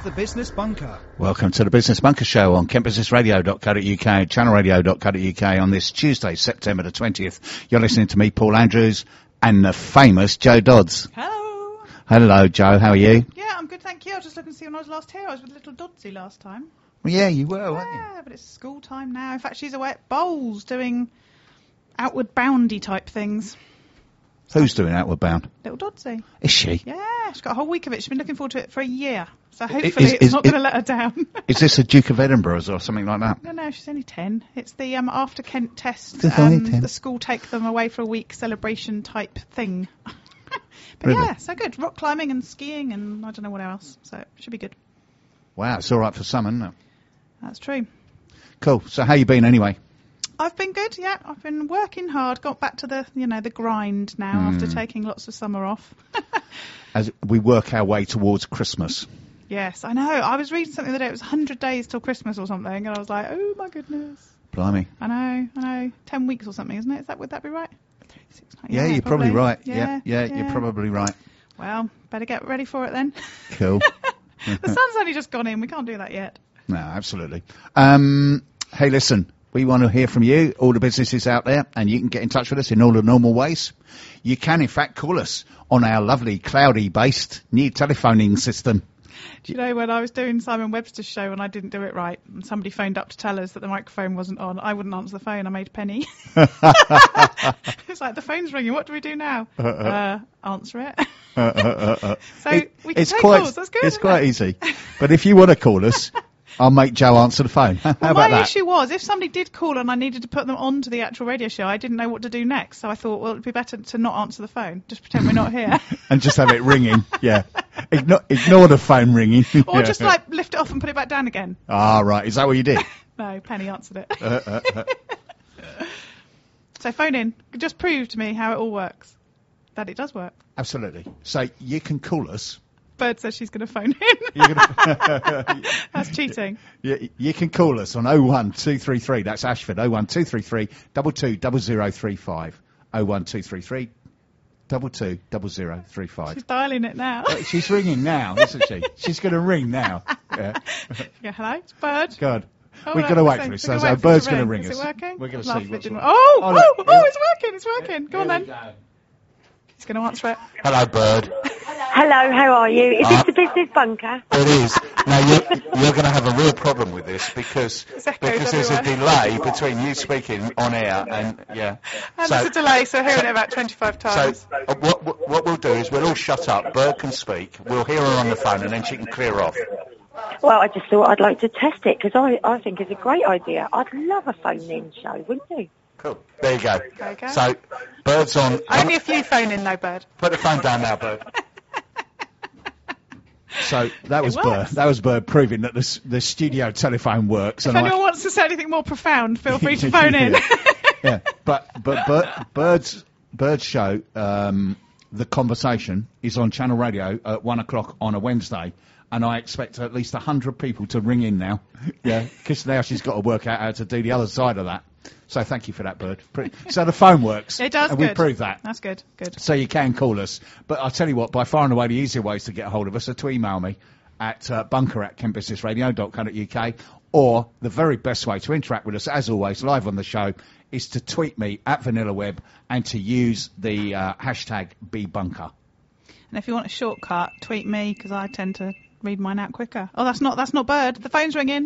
the Business Bunker. Welcome to the Business Bunker Show on kentbusinessradio.co.uk, channelradio.co.uk on this Tuesday, September the 20th. You're listening to me, Paul Andrews, and the famous Joe Dodds. Hello. Hello, Joe. How are you? Yeah, I'm good, thank you. I was just looking to see when I was last here. I was with little Dodsy last time. Well, yeah, you were, weren't you? Yeah, but it's school time now. In fact, she's away at Bowls doing outward boundy type things. Who's doing Outward Bound? Little Dodsy. Is she? Yeah, she's got a whole week of it. She's been looking forward to it for a year. So hopefully it's not going to let her down. Is this a Duke of Edinburgh or something like that? No, she's only 10. It's the after Kent test. She's only 10. The school take them away for a week celebration type thing. But Really? yeah, so good. Rock climbing and skiing and I don't know what else. So it should be good. Wow, it's all right for some, isn't it? That's true. Cool. So how you been anyway? I've been good, yeah. I've been working hard. Got back to the grind now after taking lots of summer off. As we work our way towards Christmas. Yes, I know. I was reading something the other day. It was 100 days till Christmas or something, and I was like, oh my goodness. Blimey. I know. 10 weeks or something, isn't it? Would that be right? 3, 6, 9, Yeah, you're probably right. Yeah, yeah, you're probably right. Well, better get ready for it then. Cool. The sun's only just gone in. We can't do that yet. No, absolutely. Hey, listen, we want to hear from you, all the businesses out there, and you can get in touch with us in all the normal ways. You can, in fact, call us on our lovely cloudy-based new telephoning system. Do you know when I was doing Simon Webster's show and I didn't do it right and somebody phoned up to tell us that the microphone wasn't on, I wouldn't answer the phone. I made Penny. It's like, the phone's ringing. What do we do now? Answer it. So we can take calls. That's good. It's quite easy. But if you want to call us, I'll make Joe answer the phone. How about my that? issue was, if somebody did call and I needed to put them onto the actual radio show, I didn't know what to do next. So I thought, well, it'd be better to not answer the phone. Just pretend we're not here. And just have it ringing. Yeah. Ignore the phone ringing. Or just like lift it off and put it back down again. Ah, right. Is that what you did? No, Penny answered it. So phone in. Just prove to me how it all works. That it does work. Absolutely. So you can call us. Bird says she's going to phone in. That's cheating. You can call us on 01233. That's Ashford. 01233 220035. 01233 220035. She's dialing it now. She's ringing now, isn't she? She's going to ring now. Yeah. Yeah, hello, it's Bird. God. Oh, We've got to wait for it. So Bird's going to ring us. Is it working? We're going to see what's it's working. It's working. Go on then. He's going to answer it. Hello, Bird. Hello, how are you? Is this the Business Bunker? It is. Now, you're going to have a real problem with this because there's a delay between you speaking on air and, yeah. And there's a delay, so hearing it about 25 times. So what we'll do is we'll all shut up, Bird can speak, we'll hear her on the phone and then she can clear off. Well, I just thought I'd like to test it because I think it's a great idea. I'd love a phone-in show, wouldn't you? Cool. There you go. There you go. So, Bird's on... Only a few phone in though, Bird. Put the phone down now, Bird. So that was Bird. That was Bird proving that the studio telephone works. If anyone wants to say anything more profound, feel free to phone in. Yeah, but Bird's show, The Conversation, is on Channel Radio at 1:00 on a Wednesday, and I expect at least 100 people to ring in now. Yeah, because now she's got to work out how to do the other side of that. So thank you for that, Bird. So the phone works. It does. And good. we proved that. That's good. Good. So you can call us. But I'll tell you what, by far and away the easier ways to get a hold of us are to email me at bunker@kentbusinessradio.co.uk, or the very best way to interact with us, as always, live on the show, is to tweet me at VanillaWeb and to use the hashtag #BeBunker. And if you want a shortcut, tweet me, because I tend to read mine out quicker. Oh, that's not Bird. The phone's ringing.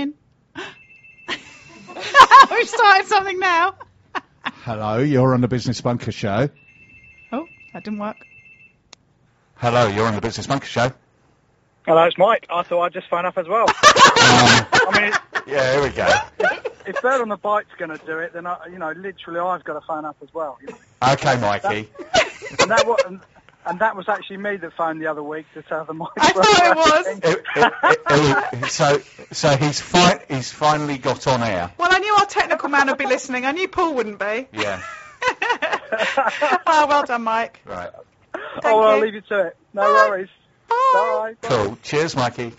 We've started something now. Hello, you're on the Business Bunker Show. Oh, that didn't work. Hello, you're on the Business Bunker Show. Hello, it's Mike. I thought I'd just phone up as well. Yeah, here we go. If Bird on the Bike's going to do it, then literally I've got to phone up as well. You know? Okay, Mikey. That was actually me that phoned the other week to tell the Mike. I thought it was. So he's finally got on air. Well, I knew our technical man would be listening. I knew Paul wouldn't be. Yeah. Oh, well done, Mike. Right. I'll leave you to it. No worries. Bye. Bye. Cool. Cheers, Mikey.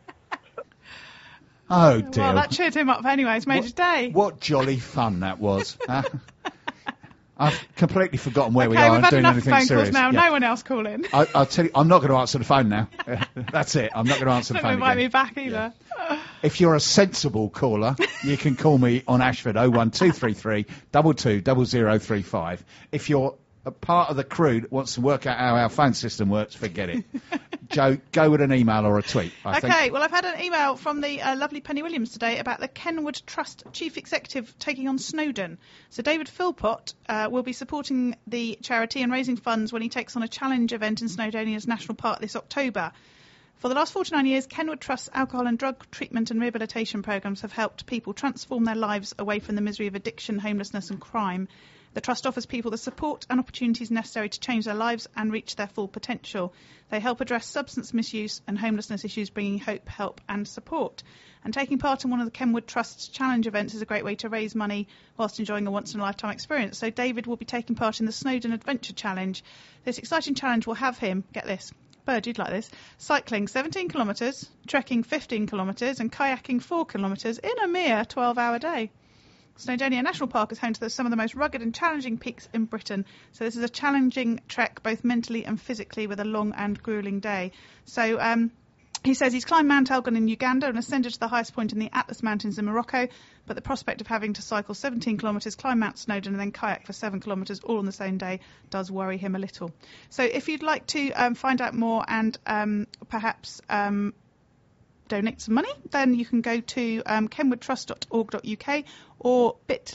Oh, dear. Well, that cheered him up anyway. It's made his day. What jolly fun that was. I've completely forgotten where we Okay, are we've and had doing enough anything phone serious. calls now. Yeah. No one else call in. I'll tell you, I'm not going to answer the phone now. That's it. I'm not going to answer the Don't phone invite again. me back either. If you're a sensible caller, you can call me on Ashford 01233 22 0035. If you're a part of the crew that wants to work out how our phone system works, forget it. Joe, go with an email or a tweet, I think. Okay, well, I've had an email from the lovely Penny Williams today about the Kenwood Trust Chief Executive taking on Snowdon. So David Philpott will be supporting the charity and raising funds when he takes on a challenge event in Snowdonia's National Park this October. For the last 49 years, Kenwood Trust's alcohol and drug treatment and rehabilitation programmes have helped people transform their lives away from the misery of addiction, homelessness and crime. The Trust offers people the support and opportunities necessary to change their lives and reach their full potential. They help address substance misuse and homelessness issues, bringing hope, help and support. And taking part in one of the Kenwood Trust's challenge events is a great way to raise money whilst enjoying a once-in-a-lifetime experience. So David will be taking part in the Snowdon Adventure Challenge. This exciting challenge will have him, get this, Bird, you'd like this, cycling 17 kilometres, trekking 15 kilometres and kayaking 4 kilometres in a mere 12-hour day. Snowdonia National Park is home to some of the most rugged and challenging peaks in Britain. So this is a challenging trek both mentally and physically with a long and gruelling day. So he says he's climbed Mount Elgon in Uganda and ascended to the highest point in the Atlas Mountains in Morocco, but the prospect of having to cycle 17 kilometres, climb Mount Snowdon and then kayak for 7 kilometres all on the same day does worry him a little. So if you'd like to find out more and perhaps donate some money, then you can go to kenwoodtrust.org.uk or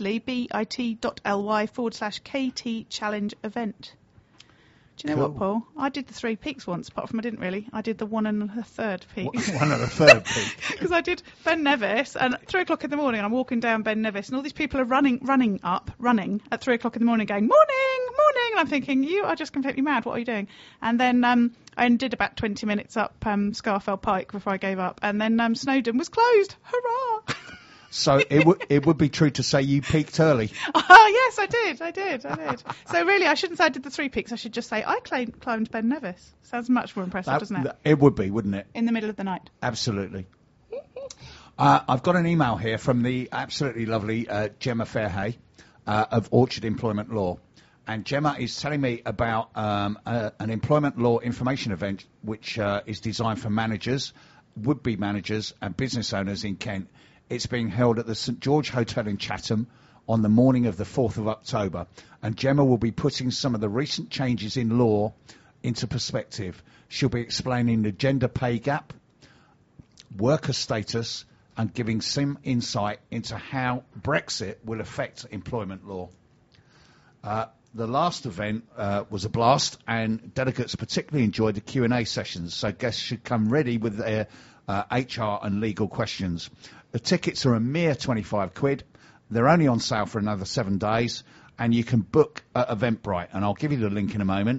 bit.ly/KT challenge event. Do you know what, Paul? I did the 3 peaks once, apart from I didn't really. I did the 1 1/3 peak. 1 1/3 peak. Because I did Ben Nevis, and at 3 o'clock in the morning, I'm walking down Ben Nevis, and all these people are running at 3 o'clock in the morning, going, morning, morning, and I'm thinking, you are just completely mad, what are you doing? And then I did about 20 minutes up Scarfell Pike before I gave up, and then Snowdon was closed. Hurrah! So it would be true to say you peaked early. Oh, yes, I did. So really, I shouldn't say I did the 3 peaks. I should just say I climbed Ben Nevis. Sounds much more impressive, doesn't it? It would be, wouldn't it? In the middle of the night. Absolutely. I've got an email here from the absolutely lovely Gemma Fairhay of Orchard Employment Law. And Gemma is telling me about an employment law information event which is designed for managers, would-be managers and business owners in Kent. It's being held at the St George Hotel in Chatham on the morning of the 4th of October. And Gemma will be putting some of the recent changes in law into perspective. She'll be explaining the gender pay gap, worker status, and giving some insight into how Brexit will affect employment law. The last event was a blast, and delegates particularly enjoyed the Q&A sessions, so guests should come ready with their HR and legal questions. The tickets are a mere £25. They're only on sale for another 7 days, and you can book at Eventbrite, and I'll give you the link in a moment.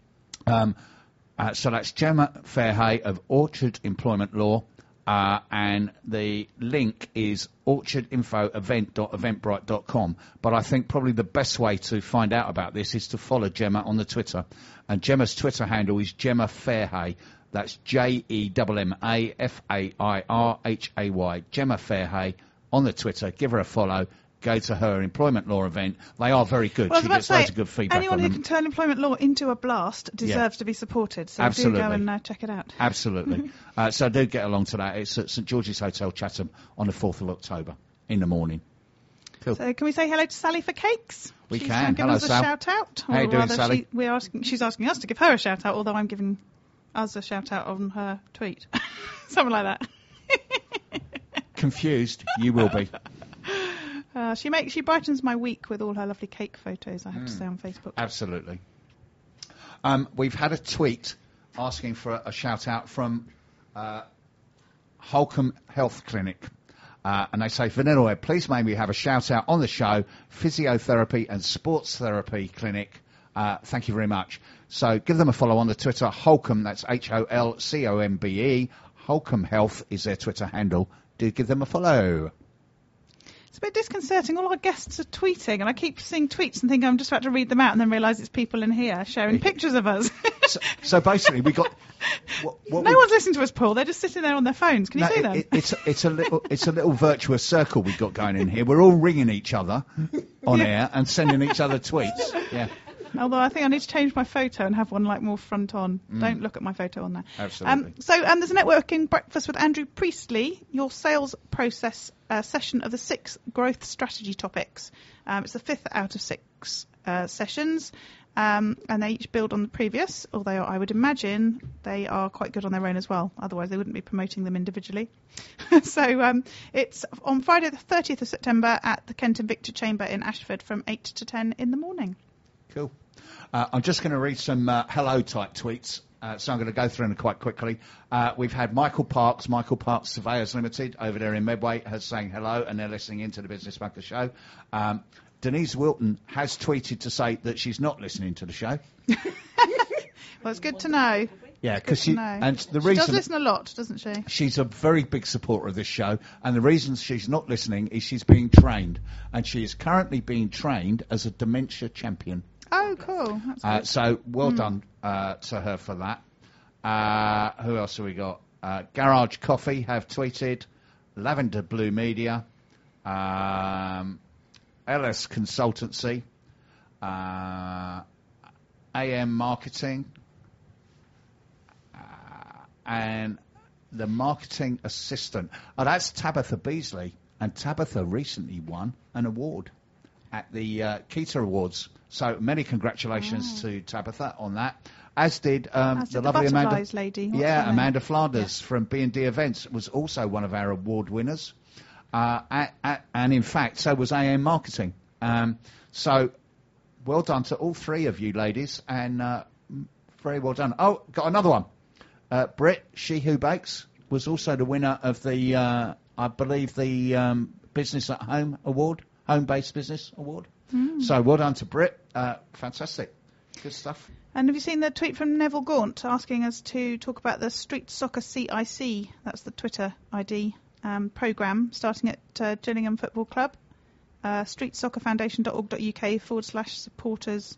So that's Gemma Fairhay of Orchard Employment Law, and the link is orchardinfoevent.eventbrite.com. But I think probably the best way to find out about this is to follow Gemma on the Twitter. And Gemma's Twitter handle is Gemma Fairhay. That's JEMMAFAIRHAY. Gemma Fairhay on the Twitter. Give her a follow. Go to her employment law event. They are very good. Well, she gets loads of good feedback anyone on who them. can turn employment law into a blast deserves to be supported. So Absolutely. do go and check it out. Absolutely. So do get along to that. It's at St George's Hotel, Chatham, on the 4th of October in the morning. Cool. So can we say hello to Sally for cakes? We She's can. Given Hello, us a Sal. shout out. How you doing, Sally? She's asking us to give her a shout out, although I'm giving us a shout out on her tweet. Something like that. Confused, you will be. She brightens my week with all her lovely cake photos, I have to say, on Facebook. Absolutely. We've had a tweet asking for a shout out from Holcomb Health Clinic. And they say, Vanilla Web, please maybe have a shout out on the show, physiotherapy and sports therapy clinic. Thank you very much. So give them a follow on the Twitter. Holcomb, that's HOLCOMBE. Holcomb Health is their Twitter handle. Do give them a follow. It's a bit disconcerting. All our guests are tweeting, and I keep seeing tweets and think I'm just about to read them out, and then realise it's people in here sharing pictures of us. So basically, we got. No one's listening to us, Paul. They're just sitting there on their phones. Can you see them? It's a little virtuous circle we've got going in here. We're all ringing each other on air and sending each other tweets. Yeah. Although I think I need to change my photo and have one like more front on. Don't look at my photo on there. Absolutely. There's a networking breakfast with Andrew Priestley, your sales process session of the 6 growth strategy topics. It's the 5th out of 6 sessions. And they each build on the previous, although I would imagine they are quite good on their own as well. Otherwise, they wouldn't be promoting them individually. So it's on Friday the 30th of September at the Kent and Victor Chamber in Ashford from 8 to 10 in the morning. Cool. I'm just going to read some hello-type tweets, so I'm going to go through them quite quickly. We've had Michael Parks Surveyors Limited, over there in Medway, has saying hello, and they're listening into the Business Bunker show. Denise Wilton has tweeted to say that she's not listening to the show. Well, it's good to know. Yeah, because she does listen a lot, doesn't she? She's a very big supporter of this show, and the reason she's not listening is she's being trained, and she is currently being trained as a dementia champion. Oh, cool. That's good. So well done to her for that. Who else have we got? Garage Coffee have tweeted. Lavender Blue Media. LS Consultancy. AM Marketing. And the Marketing Assistant. Oh, that's Tabitha Beasley. And Tabitha recently won an award at the Keita Awards. So many congratulations to Tabitha on that. As did the lovely Amanda lady. Amanda Flanders from B&D Events was also one of our award winners. And in fact, so was AM Marketing. So well done to all three of you ladies, and very well done. Oh, got another one. Britt, She Who Bakes, was also the winner of the, I believe, the Business at Home Award, Home-Based Business Award. So well done to Britt. Fantastic. Good stuff. And have you seen the tweet from Neville Gaunt asking us to talk about the Street Soccer CIC, that's the Twitter ID, programme starting at Gillingham Football Club, streetsoccerfoundation.org.uk/supporters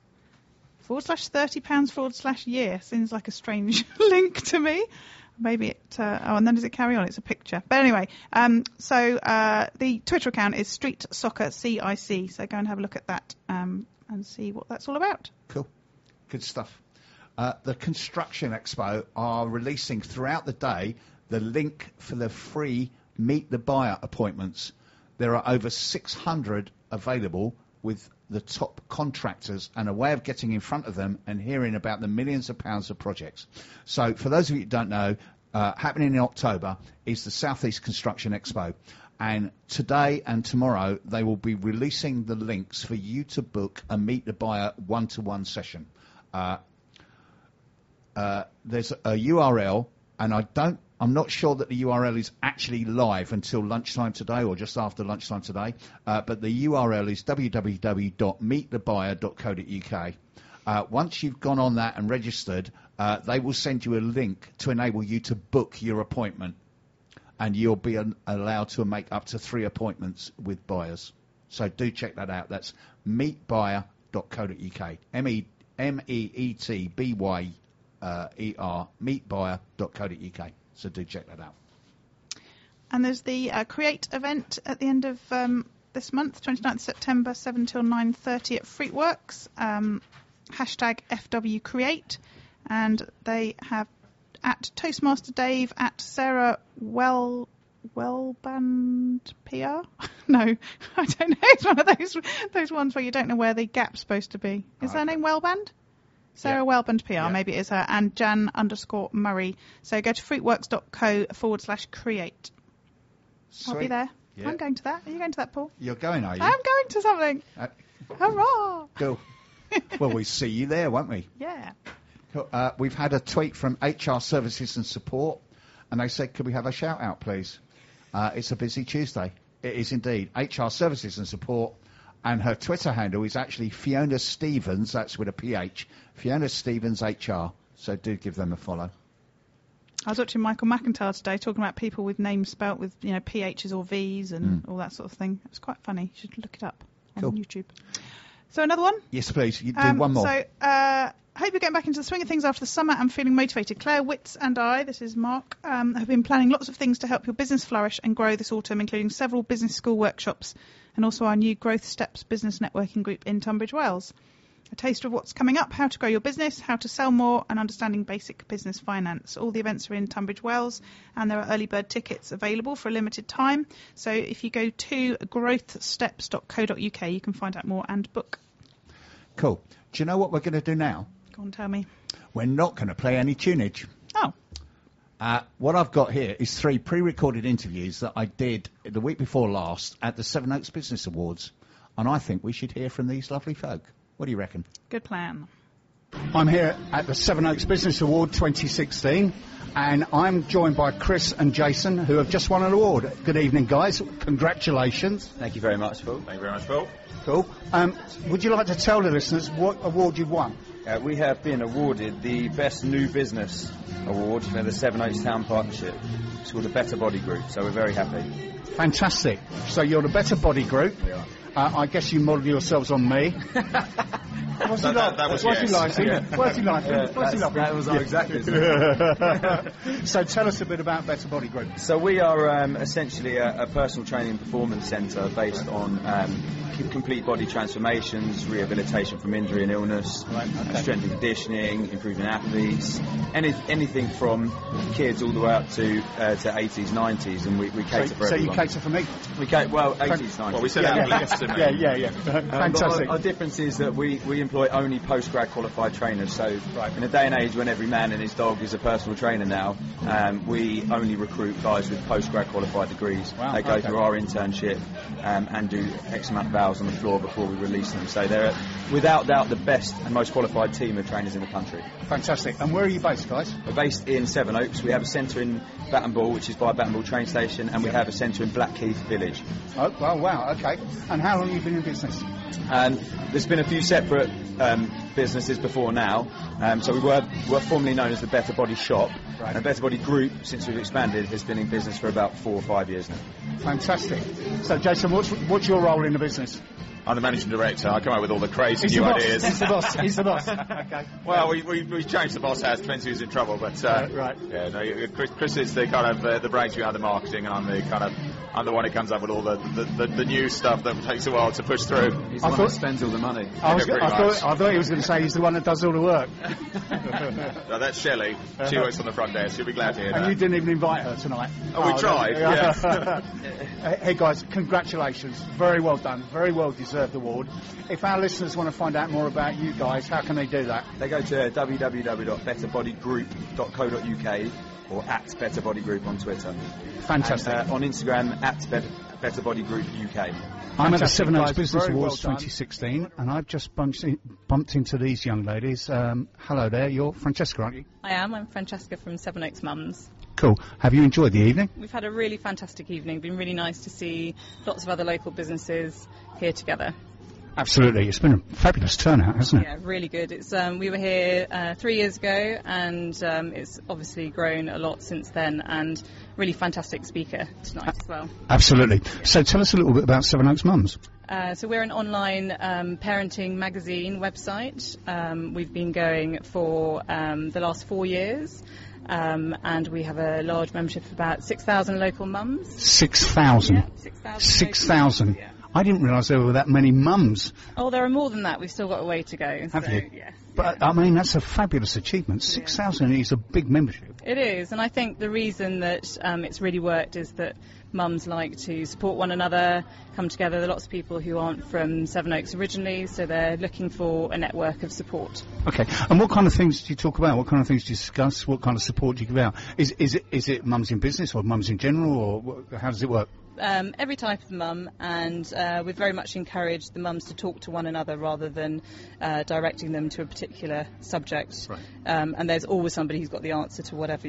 £30/year. Seems like a strange link to me. Maybe it, and then does it carry on? It's a picture. But anyway, so the Twitter account is Street Soccer CIC. So go and have a look at that and see what that's all about. Cool. Good stuff. The Construction Expo are releasing throughout the day the link for the free Meet the Buyer appointments. There are over 600 available with the top contractors, and a way of getting in front of them and hearing about the millions of pounds of projects. So for those of you who don't know, happening in October is the South East Construction Expo. And today and tomorrow they will be releasing the links for you to book a Meet the Buyer one-to-one session. There's a URL, and I'm not sure that the URL is actually live until lunchtime today or just after lunchtime today, but the URL is www.meetthebuyer.co.uk. Once you've gone on that and registered, they will send you a link to enable you to book your appointment, and you'll be allowed to make up to 3 appointments with buyers. So do check that out. That's meetbuyer.co.uk. MEETBYER, meetbuyer.co.uk. So do check that out. And there's the Create event at the end of this month, 29th September, 7 till 9:30 at Fruitworks. Hashtag FW Create. And they have at Toastmaster Dave, at Sarah Wellband PR? No, I don't know. It's one of those ones where you don't know where the gap's supposed to be. Is her name Wellband? Sarah Wellband PR, maybe it is her, and Jan_Murray. So go to fruitworks.co/create. Sweet. I'll be there. Yeah. I'm going to that. Are you going to that, Paul? You're going, are you? I'm going to something. Hurrah! Cool. Well, we see you there, won't we? Yeah. Cool. We've had a tweet from HR Services and Support, and they said, could we have a shout-out, please? It's a busy Tuesday. It is indeed. HR Services and Support. And her Twitter handle is actually Fiona Stevens, that's with a PH, Fiona Stevens HR. So do give them a follow. I was watching Michael McIntyre today talking about people with names spelt with, PHs or Vs and all that sort of thing. It was quite funny. You should look it up on YouTube. So another one? Yes, please. You do one more. So, hope you're getting back into the swing of things after the summer and feeling motivated. Claire Witts and I, this is Mark, have been planning lots of things to help your business flourish and grow this autumn, including several business school workshops and also our new Growth Steps business networking group in Tunbridge Wells. A taste of what's coming up, how to grow your business, how to sell more, and understanding basic business finance. All the events are in Tunbridge Wells, and there are early bird tickets available for a limited time. So if you go to growthsteps.co.uk, you can find out more and book. Cool. Do you know what we're going to do now? Go on, tell me. We're not going to play any tunage. Oh. What I've got here is 3 pre-recorded interviews that I did the week before last at the Sevenoaks Business Awards, and I think we should hear from these lovely folk. What do you reckon? Good plan. I'm here at the Sevenoaks Business Award 2016, and I'm joined by Chris and Jason, who have just won an award. Good evening, guys. Congratulations. Thank you very much, Phil. Thank you very much, Phil. Cool. Would you like to tell the listeners what award you've won? We have been awarded the Best New Business Award for the Sevenoaks Town Partnership. It's called the Better Body Group, so we're very happy. Fantastic. So you're the Better Body Group. We are. I guess you model yourselves on me. What's he laughing? That was What's he yes. laughing? What's he laughing? What's he laughing? That was our exactly. So tell us a bit about Better Body Group. So we are essentially a personal training and performance centre based on complete body transformations, rehabilitation from injury and illness, strength and conditioning, improving athletes, anything from kids all the way up to 80s, 90s, and we cater for everyone. So you cater for me? We cater, 80s, 90s. Well, we said athletes, didn't we? Yeah. Fantastic. Our difference is that we employ only post-grad qualified trainers. So in a day and age when every man and his dog is a personal trainer now, we only recruit guys with post-grad qualified degrees. Wow, they go through our internship and do X amount of hours on the floor before we release them. So they're, without doubt, the best and most qualified team of trainers in the country. Fantastic. And where are you based, guys? We're based in Sevenoaks. We have a centre in Batton Ball, which is by Batton Ball train station, and we have a centre in Blackheath Village. Oh, wow, okay. And how long have you been in business? There's been a few separate businesses before now. So we were formerly known as the Better Body Shop. Right. And Better Body Group, since we've expanded, has been in business for about 4 or 5 years now. Fantastic. So, Jason, what's your role in the business? I'm the managing director. I come up with all the crazy new ideas. He's the boss. Okay. Well, we changed the boss house. Depends who's in trouble, but right. Yeah, no, Chris is the kind of the brains behind the marketing, and I'm the one who comes up with all the new stuff that takes a while to push through. He's the one that spends all the money. I thought he was going to say he's the one that does all the work. No, that's Shelley. She works on the front desk. She'll be glad to hear that. And you didn't even invite her tonight. Oh, we tried. Yeah. Hey guys, congratulations. Very well done. Very well deserved award. If our listeners want to find out more about you guys, how can they do that? They go to www.betterbodygroup.co.uk or at Better Body Group on Twitter. Fantastic. And, on Instagram at Better Body Group UK. I'm at the Sevenoaks Business Very Awards well done. 2016, and I've just bumped into these young ladies. Hello there. You're Francesca, aren't you? I am. I'm Francesca from Sevenoaks Mums. Cool. Have you enjoyed the evening? We've had a really fantastic evening. Been really nice to see lots of other local businesses here together. Absolutely. It's been a fabulous turnout, hasn't it? Yeah, really good. It's we were here 3 years ago, and it's obviously grown a lot since then, and really fantastic speaker tonight as well. Absolutely. So tell us a little bit about Sevenoaks Mums. So we're an online parenting magazine website. We've been going for the last 4 years. And we have a large membership of about 6,000 local mums. 6,000? Yeah, 6,000. Yeah. I didn't realise there were that many mums. Oh, there are more than that. We've still got a way to go. Have you? Yes. But, I mean, that's a fabulous achievement. 6,000 is a big membership. It is, and I think the reason that it's really worked is that mums like to support one another, come together. There are lots of people who aren't from Sevenoaks originally, so they're looking for a network of support. Okay, and what kind of things do you talk about? What kind of things do you discuss? What kind of support do you give out? Is it mums in business or mums in general, or how does it work? Every type of mum, and we've very much encouraged the mums to talk to one another rather than directing them to a particular subject. Right. And there's always somebody who's got the answer to whatever you're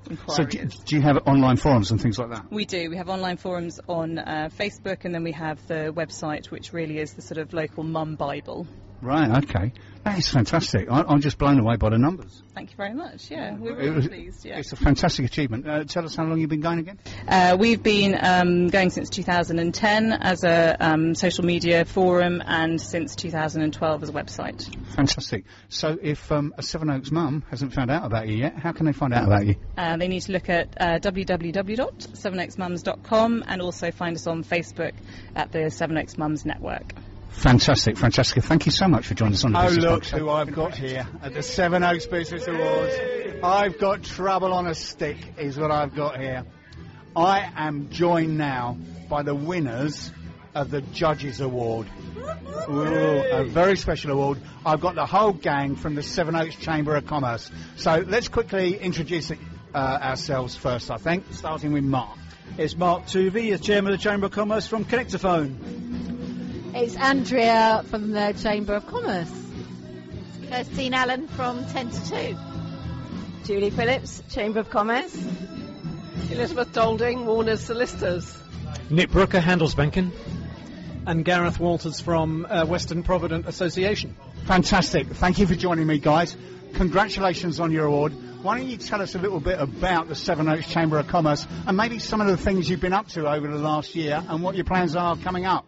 inquiries. So do you have online forums and things like that? We do. We have online forums on Facebook, and then we have the website, which really is the sort of local mum Bible. Right, okay. That is fantastic. I'm just blown away by the numbers. Thank you very much. Yeah, we're really pleased. Yeah. It's a fantastic achievement. Tell us how long you've been going again? We've been going since 2010 as a social media forum, and since 2012 as a website. Fantastic. So if a Sevenoaks mum hasn't found out about you yet, how can they find out about you? They need to look at www.sevenoaksmums.com, and also find us on Facebook at the Sevenoaks Mums Network. Fantastic, fantastic. Thank you so much for joining us on the Business look Box Show. who I've got here at the Sevenoaks Business Awards. I've got trouble on a stick is what I've got here. I am joined now by the winners of the Judges Award. Ooh, a very special award. I've got the whole gang from the Sevenoaks Chamber of Commerce. So let's quickly introduce ourselves first, I think, starting with Mark. It's Mark Tuvey, the Chairman of the Chamber of Commerce from Connectaphone. It's Andrea from the Chamber of Commerce. Christine Allen from 10 to 2. Julie Phillips, Chamber of Commerce. Elizabeth Dolding, Warner's Solicitors. Nick Brooker, Handelsbanken. And Gareth Walters from Western Provident Association. Fantastic. Thank you for joining me, guys. Congratulations on your award. Why don't you tell us a little bit about the Sevenoaks Chamber of Commerce and maybe some of the things you've been up to over the last year and what your plans are coming up?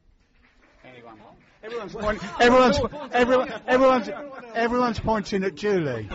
Everyone's pointing at Julie.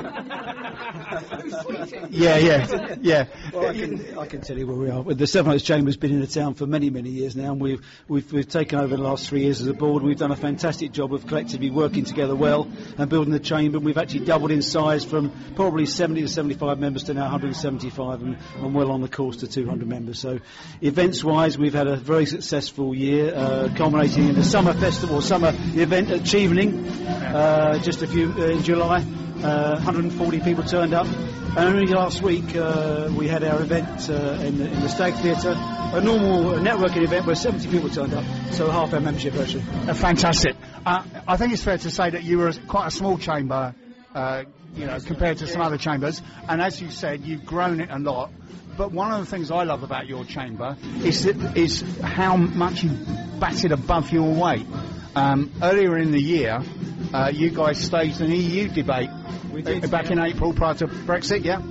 Yeah. Well, I can tell you where we are. The Sevenoaks Chamber's been in the town for many, many years now, and we've taken over the last 3 years as a board. We've done a fantastic job of collectively working together well and building the chamber. We've actually doubled in size from probably 70 to 75 members to now 175, and well on the course to 200 members. So, events-wise, we've had a very successful year, culminating in the Summer Festival, summer event at Chevening, just a few in July. 140 people turned up, and only last week we had our event in the Stag Theatre, a normal networking event where 70 people turned up, so half our membership actually. Fantastic. I think it's fair to say that you were quite a small chamber, compared to some other chambers, and as you said, you've grown it a lot. But one of the things I love about your chamber is how much you batted above your weight. Earlier in the year, you guys staged an EU debate back in April prior to Brexit, yeah?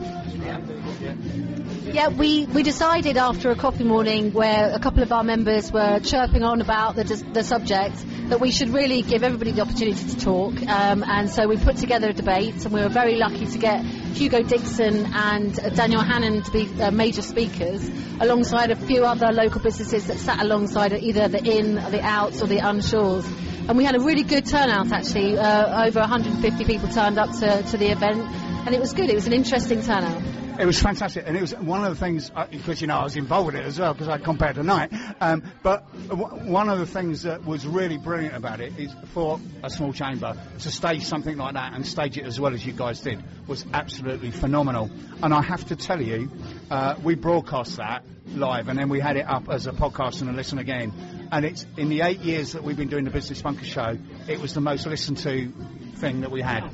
Yeah, we decided after a coffee morning where a couple of our members were chirping on about the subject that we should really give everybody the opportunity to talk, and so we put together a debate, and we were very lucky to get Hugo Dixon and Daniel Hannan to be major speakers, alongside a few other local businesses that sat alongside either the in, the outs or the unshores. And we had a really good turnout actually, over 150 people turned up to the event, and it was good. It was an interesting turnout. It was fantastic, and it was one of the things, because, I was involved with it as well, because I compared tonight, but one of the things that was really brilliant about it is for a small chamber to stage something like that and stage it as well as you guys did was absolutely phenomenal. And I have to tell you, we broadcast that live, and then we had it up as a podcast and a listen again. And it's in the 8 years that we've been doing the Business Bunker Show, it was the most listened to thing that we had.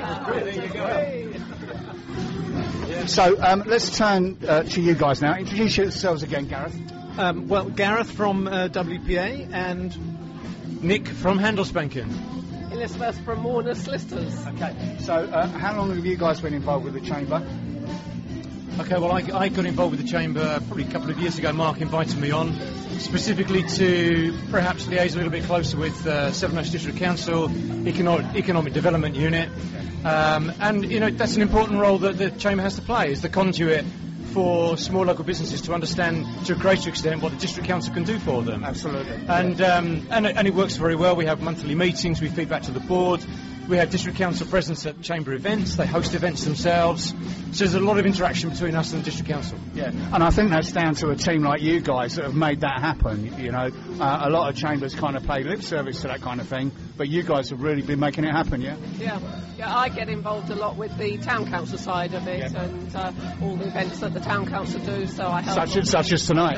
So let's turn to you guys now. Introduce yourselves again, Gareth. Gareth from WPA and Nick from Handelsbanken. Elizabeth from Warner Solicitors. Okay, so how long have you guys been involved with the Chamber? Okay, well, I got involved with the Chamber probably a couple of years ago. Mark invited me on, specifically to perhaps liaise a little bit closer with Sevenoaks District Council, Economic Development Unit, and, that's an important role that the Chamber has to play, is the conduit for small local businesses to understand to a greater extent what the District Council can do for them. Absolutely. And it works very well. We have monthly meetings, we feed back to the board. We have District Council presence at Chamber events. They host events themselves. So there's a lot of interaction between us and the District Council. Yeah, and I think that's down to a team like you guys that have made that happen. A lot of chambers kind of pay lip service to that kind of thing, but you guys have really been making it happen, yeah? Yeah, I get involved a lot with the town council side of it and all the events that the town council do, so I help. Such as tonight.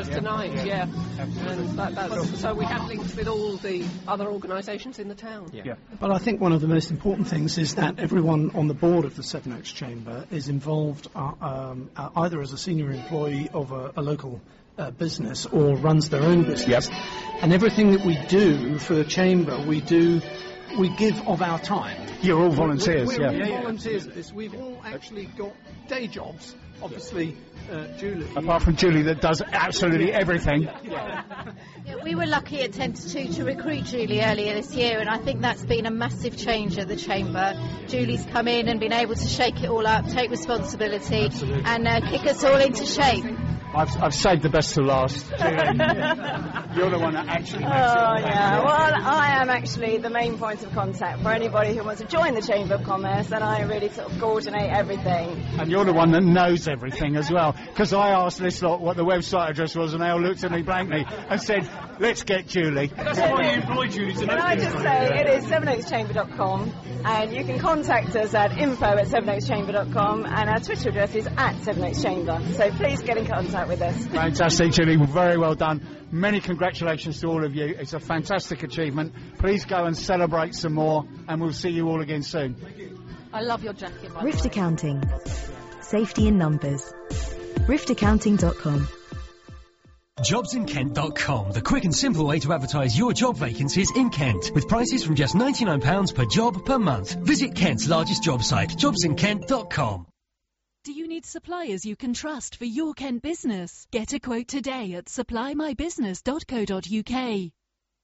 And so we have links with all the other organisations in the town. Yeah. But I think one of the most important things is that everyone on the board of the Sevenoaks Chamber is involved either as a senior employee of a local business or runs their own business. Yep. And everything that we do for the Chamber, we give of our time. You're all volunteers, we're all volunteers at this. We've all actually got day jobs. Obviously, Julie. Apart from Julie, that does absolutely everything. We were lucky at 10 to 2 to recruit Julie earlier this year, and I think that's been a massive change at the Chamber. Julie's come in and been able to shake it all up, take responsibility, and kick us all into shape. I've saved the best to last. You're the one that actually makes it. Oh, yeah. Well, I am actually the main point of contact for anybody who wants to join the Chamber of Commerce, and I really sort of coordinate everything. And you're the one that knows everything as well, because I asked this lot what the website address was, and they all looked at me blankly and said, let's get Julie. That's why you employ Julie to know. Can I just say, it is sevenoakschamber.com, and you can contact us at info@sevenoakschamber.com, and our Twitter address is @sevenoakschamber. So please get in contact with us. Fantastic, Julie. Very well done. Many congratulations to all of you. It's a fantastic achievement. Please go and celebrate some more, and we'll see you all again soon. I love your jacket. Rift Accounting. Safety in numbers. riftaccounting.com. JobsInKent.com, the quick and simple way to advertise your job vacancies in Kent, with prices from just £99 per job per month. Visit Kent's largest job site, JobsInKent.com. Do you need suppliers you can trust for your Kent business? Get a quote today at supply-my-business.co.uk.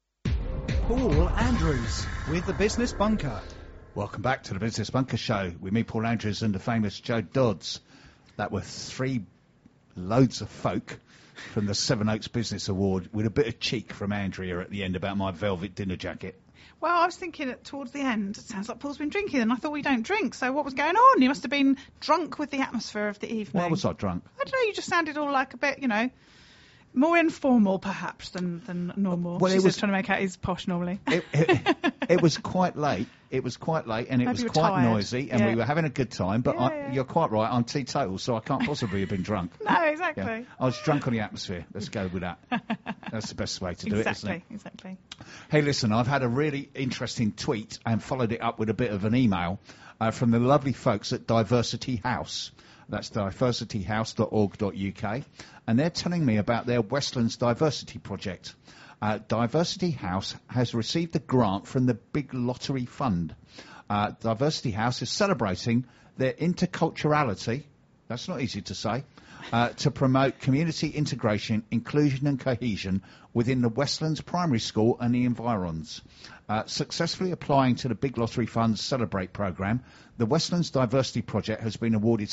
Paul Andrews with the Business Bunker. Welcome back to the Business Bunker Show with me, Paul Andrews, and the famous Joe Dodds. That were three loads of folk from the Sevenoaks Business Award, with a bit of cheek from Andrea at the end about my velvet dinner jacket. Well, I was thinking towards the end, it sounds like Paul's been drinking, and I thought we don't drink, so what was going on? You must have been drunk with the atmosphere of the evening. Why was I drunk? I don't know, you just sounded all like a bit, more informal perhaps than normal. Well, She's just trying to make out he's posh normally. It was quite late. And it Maybe was you were quite tired. noisy, and we were having a good time, but you're quite right, I'm teetotal, so I can't possibly have been drunk. No, exactly. Yeah. I was drunk on the atmosphere. Let's go with that. That's the best way to do it, isn't it? Exactly. Hey, listen, I've had a really interesting tweet and followed it up with a bit of an email from the lovely folks at Diversity House. That's diversityhouse.org.uk, and they're telling me about their Westlands Diversity Project. Diversity House has received a grant from the Big Lottery Fund. Diversity House is celebrating their interculturality, that's not easy to say, to promote community integration, inclusion and cohesion within the Westlands Primary School and the environs. Successfully applying to the Big Lottery Fund's Celebrate programme, the Westlands Diversity Project has been awarded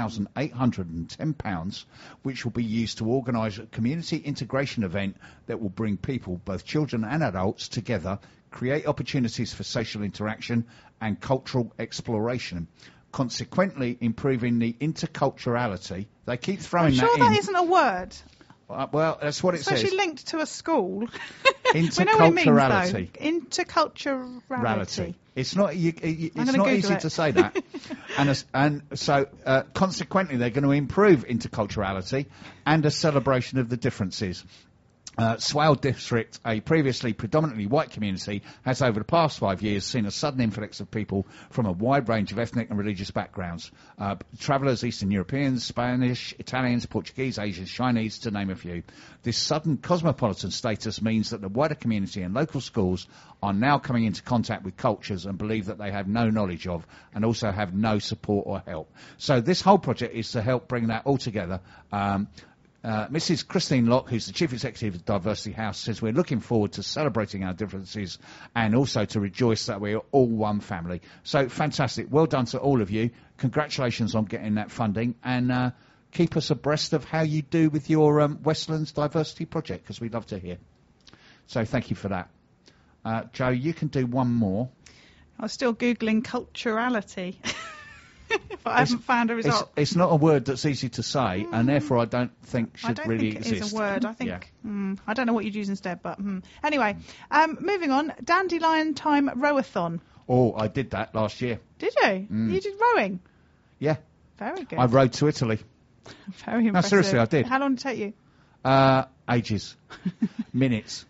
£7,810, which will be used to organise a community integration event that will bring people, both children and adults, together, create opportunities for social interaction and cultural exploration, consequently improving the interculturality. They keep throwing that in. I'm sure that isn't a word. Well, that's what it says. Especially linked to a school. Interculturality. We know what it means, though. Interculturality. It's not. It's not easy to say that. So consequently, they're going to improve interculturality and a celebration of the differences. Swale District, a previously predominantly white community, has over the past 5 years seen a sudden influx of people from a wide range of ethnic and religious backgrounds. Travellers, Eastern Europeans, Spanish, Italians, Portuguese, Asians, Chinese, to name a few. This sudden cosmopolitan status means that the wider community and local schools are now coming into contact with cultures and believe that they have no knowledge of and also have no support or help. So this whole project is to help bring that all together. Mrs. Christine Locke, who's the Chief Executive of Diversity House, says we're looking forward to celebrating our differences and also to rejoice that we're all one family. So fantastic. Well done to all of you. Congratulations on getting that funding, and keep us abreast of how you do with your Westlands Diversity Project, because we'd love to hear. So thank you for that. Joe, you can do one more. I was still Googling culturality. But I haven't found a result. It's not a word that's easy to say, and therefore I don't think should really exist. exist. It is a word. I think. I don't know what you'd use instead, but anyway. Moving on. Dandelion Time Rowathon. Oh, I did that last year. Did you? You did rowing. Yeah. Very good. I rowed to Italy. Very impressive. No, seriously, I did. How long did it take you? Ages. Minutes.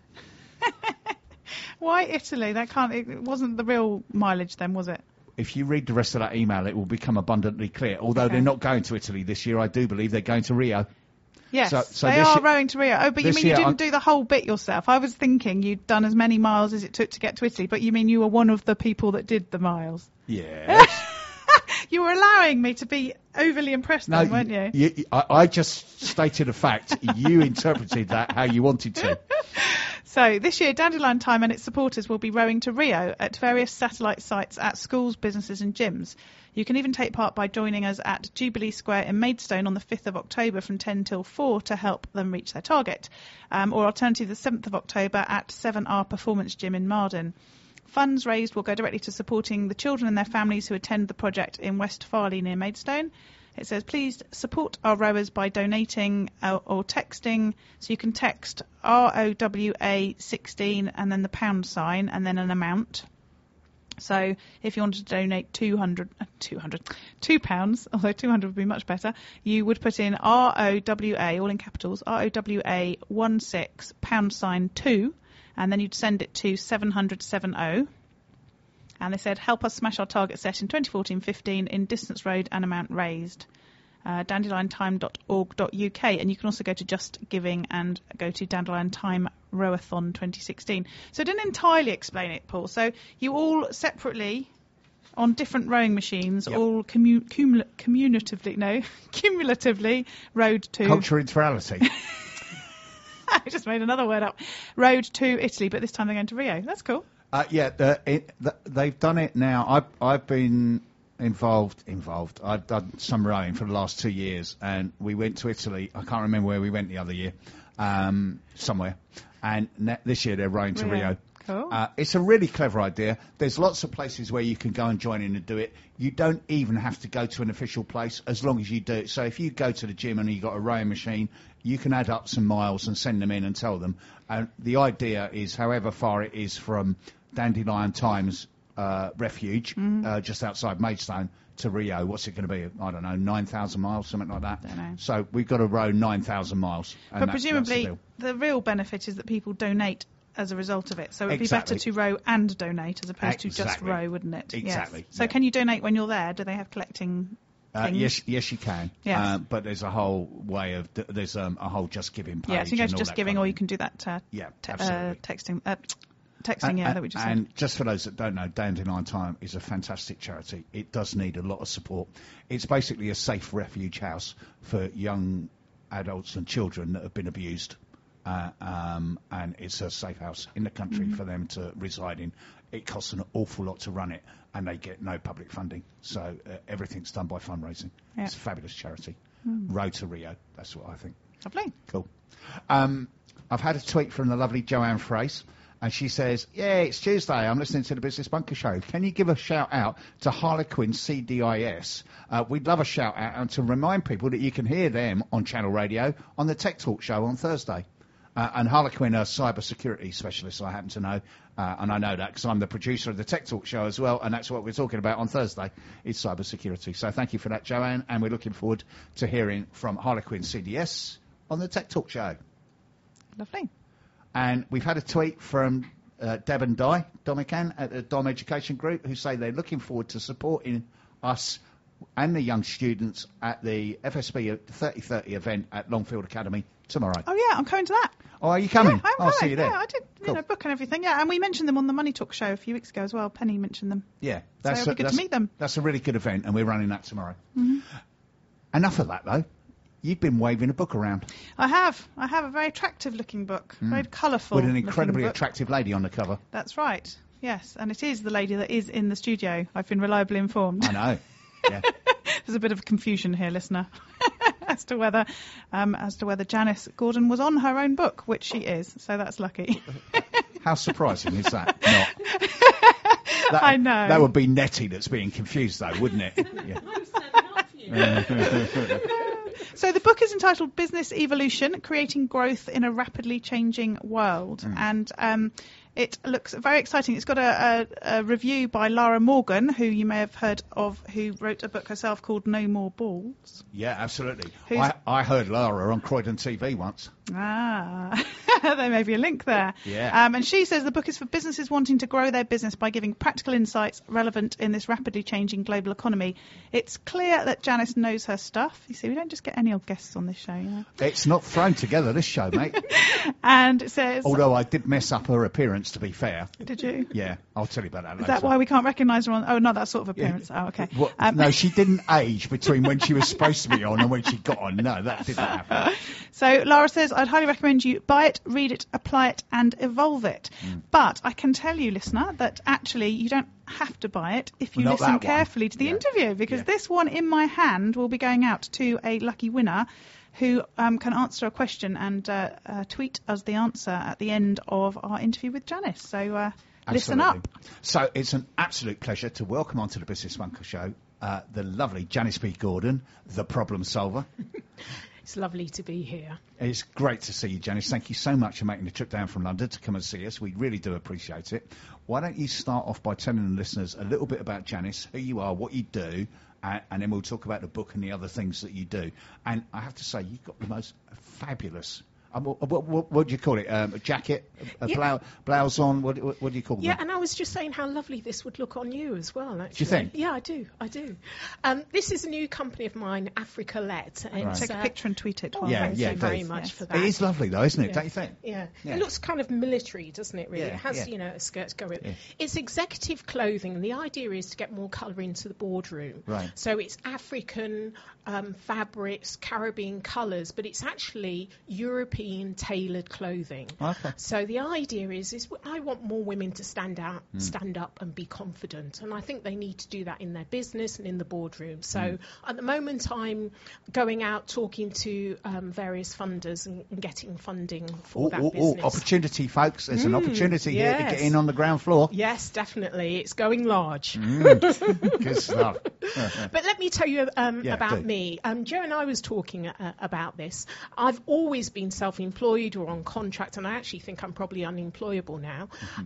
Why Italy? It wasn't the real mileage then, was it? If you read the rest of that email, it will become abundantly clear. Although they're not going to Italy this year, I do believe they're going to Rio. Yes, so they are rowing to Rio. Oh, but you mean you didn't do the whole bit yourself? I was thinking you'd done as many miles as it took to get to Italy, but you mean you were one of the people that did the miles? Yes. You were allowing me to be overly impressed then, weren't you? I just stated a fact. You interpreted that how you wanted to. So this year, Dandelion Time and its supporters will be rowing to Rio at various satellite sites at schools, businesses and gyms. You can even take part by joining us at Jubilee Square in Maidstone on the 5th of October from 10 till 4 to help them reach their target. Or alternatively, the 7th of October at 7R Performance Gym in Marden. Funds raised will go directly to supporting the children and their families who attend the project in West Farley near Maidstone. It says, please support our rowers by donating or texting. So you can text ROWA 16 and then the £sign and then an amount. So if you wanted to donate £2, although 200 would be much better, you would put in ROWA, all in capitals, ROWA 16 £2, and then you'd send it to 70070. And they said, help us smash our target set in 2014-15 in distance rowed and amount raised. dandeliontime.org.uk, and you can also go to Just Giving and go to Dandelion Time Rowathon 2016. So it didn't entirely explain it, Paul. So you all separately, on different rowing machines, all cumulatively rowed to... Culturality. I just made another word up. Rowed to Italy, but this time they're going to Rio. That's cool. They've done it now. I've been involved. I've done some rowing for the last 2 years, and we went to Italy. I can't remember where we went the other year, somewhere. And this year they're rowing to Rio. Cool. It's a really clever idea. There's lots of places where you can go and join in and do it. You don't even have to go to an official place as long as you do it. So if you go to the gym and you've got a rowing machine, you can add up some miles and send them in and tell them. And the idea is, however far it is from Dandelion Times Refuge, just outside Maidstone, to Rio, what's it going to be? I don't know, 9,000 miles, something like that. Don't know. So we've got to row 9,000 miles. But presumably the real benefit is that people donate as a result of it. So it would be better to row and donate as opposed to just row, wouldn't it? Exactly. Yes. So can you donate when you're there? Do they have collecting things? Yes, you can. Yes. But there's a whole way of there's a whole Just Giving page. Yeah, so you can go to Just Giving, or you can do that. Absolutely. Texting. That we just and said. just for those that don't know, Dandelion Time is a fantastic charity. It does need a lot of support. It's basically a safe refuge house for young adults and children that have been abused. And it's a safe house in the country for them to reside in. It costs an awful lot to run it, and they get no public funding. So everything's done by fundraising. Yeah. It's a fabulous charity. Road to Rio, that's what I think. Lovely. Cool. I've had a tweet from the lovely Joanne Frace, and she says, yeah, it's Tuesday, I'm listening to the Business Bunker Show. Can you give a shout out to Harlequin CDIS? We'd love a shout out and to remind people that you can hear them on Channel Radio on the Tech Talk Show on Thursday. And Harlequin are cyber security specialists, I happen to know, and I know that because I'm the producer of the Tech Talk Show as well, and that's what we're talking about on Thursday, is cyber security. So thank you for that, Joanne, and we're looking forward to hearing from Harlequin CDS on the Tech Talk Show. Lovely. And we've had a tweet from Deb and Domican at the Dom Education Group, who say they're looking forward to supporting us and the young students at the FSB 3030 event at Longfield Academy tomorrow. Oh, yeah, I'm coming to that. Oh, are you coming? Yeah, I'm I'll see you there. Yeah, I did book and everything, yeah. And we mentioned them on the Money Talk show a few weeks ago as well. Penny mentioned them. Yeah. So it'll be good to meet them. That's a really good event, and we're running that tomorrow. Enough of that, though. You've been waving a book around. I have a very attractive-looking book, very colourful. With an incredibly attractive lady on the cover. That's right, yes. And it is the lady that is in the studio. I've been reliably informed. I know, yeah. There's a bit of confusion here, listener, as to whether Janice Gordon was on her own book, which she is, so that's lucky. How surprising is that? Not. I know. That would be Nettie that's being confused, though, wouldn't it? So the book is entitled Business Evolution, Creating Growth in a Rapidly Changing World. And it looks very exciting. It's got a review by Lara Morgan, who you may have heard of, who wrote a book herself called No More Balls. Yeah, absolutely. I heard Lara on Croydon TV once. Ah, there may be a link there. Yeah. And she says the book is for businesses wanting to grow their business by giving practical insights relevant in this rapidly changing global economy. It's clear that Janice knows her stuff. You see, we don't just get any old guests on this show, you know. It's not thrown together, this show, mate. And it says... Although I did mess up her appearance, to be fair. Did you? Yeah, I'll tell you about that later. Is that why we can't recognise her on... Oh, no, that sort of appearance. Yeah. Oh, okay. No, she didn't age between when she was supposed to be on and when she got on. No, that didn't happen. So Lara says, I'd highly recommend you buy it, read it, apply it and evolve it. But I can tell you, listener, that actually you don't have to buy it if you listen carefully to the interview, because this one in my hand will be going out to a lucky winner who can answer a question and tweet us the answer at the end of our interview with Janice. So listen up. So it's an absolute pleasure to welcome onto the Business Bunker Show the lovely Janice B. Gordon, the problem solver. It's lovely to be here. It's great to see you, Janice. Thank you so much for making the trip down from London to come and see us. We really do appreciate it. Why don't you start off by telling the listeners a little bit about Janice, who you are, what you do, and then we'll talk about the book and the other things that you do. And I have to say, you've got the most fabulous... what do you call it? A jacket, blouse on. What do you call it? Yeah, and I was just saying how lovely this would look on you as well. Actually, do you think? Yeah, I do. This is a new company of mine, Africa Let. Take a picture and tweet it. Thank you very much for that. It is lovely, though, isn't it? Don't you think? Yeah. It looks kind of military, doesn't it? Really, it has a skirt going. Yeah. It's executive clothing, and the idea is to get more colour into the boardroom. Right. So it's African fabrics, Caribbean colours, but it's actually European tailored clothing. Okay. So the idea is I want more women to stand out, stand up and be confident. And I think they need to do that in their business and in the boardroom. So at the moment I'm going out talking to various funders and getting funding for that business. Opportunity, folks. There's an opportunity here to get in on the ground floor. Yes, definitely. It's going large. Good stuff. But let me tell you about me. Joe and I was talking about this. I've always been self-employed or on contract, and I actually think I'm probably unemployable now.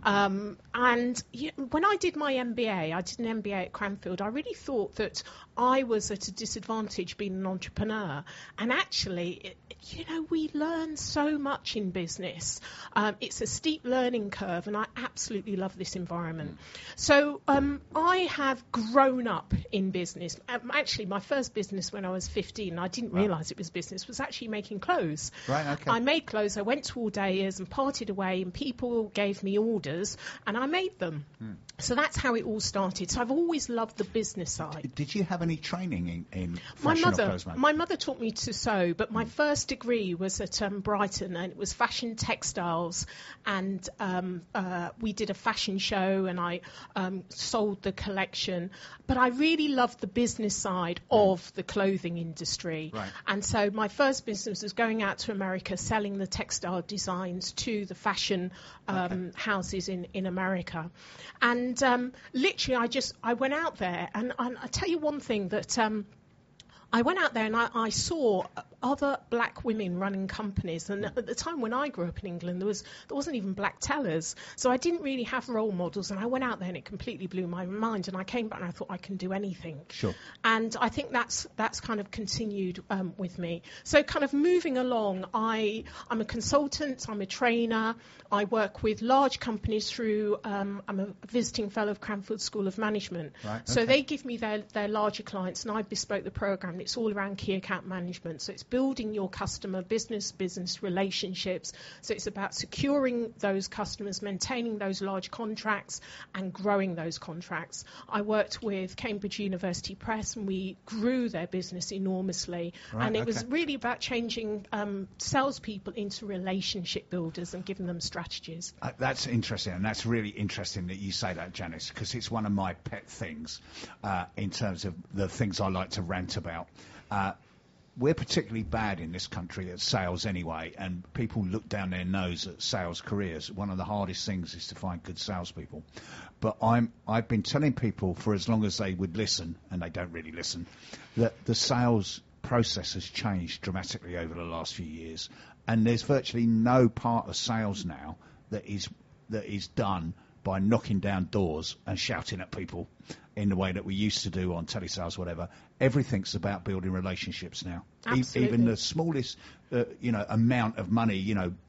And when I did my MBA, I did an MBA at Cranfield, I really thought that I was at a disadvantage being an entrepreneur. And actually, we learn so much in business. It's a steep learning curve, and I absolutely love this environment. So I have grown up in business. Actually, my first business when I was 15, I didn't realise it was business, was actually making clothes. Right, okay. I made clothes. I went to All-Dayers and parted away, and people gave me orders, and I made them. So that's how it all started. So I've always loved the business side. Did you have any training in fashion or clothes making? My mother taught me to sew, but my first degree was at Brighton, and it was fashion textiles, and we did a fashion show, and I sold the collection. But I really loved the business side of the clothing industry. Right. And so my first business was going out to America, selling the textile designs to the fashion houses in America. And literally I went out there, and I tell you one thing that I went out there and I saw other black women running companies, and at the time when I grew up in England there wasn't even black tellers, so I didn't really have role models, and I went out there and it completely blew my mind, and I came back and I thought I can do anything. Sure. And I think that's kind of continued with me. So kind of moving along, I'm a consultant, I'm a trainer, I work with large companies through, I'm a visiting fellow of Cranfield School of Management. Right, so okay. they give me their larger clients, and I bespoke the programme. It's all around key account management. So it's building your customer business relationships. So it's about securing those customers, maintaining those large contracts and growing those contracts. I worked with Cambridge University Press, and we grew their business enormously. Right, and it was really about changing salespeople into relationship builders and giving them strategies. That's interesting, and that's really interesting that you say that, Janice, because it's one of my pet things in terms of the things I like to rant about. we're particularly bad in this country at sales anyway, and people look down their nose at sales careers. One of the hardest things is to find good salespeople. But I've been telling people for as long as they would listen, and they don't really listen, that the sales process has changed dramatically over the last few years, and there's virtually no part of sales now that is done by knocking down doors and shouting at people in the way that we used to do on telesales, whatever. Everything's about building relationships now. Even the smallest, amount of money,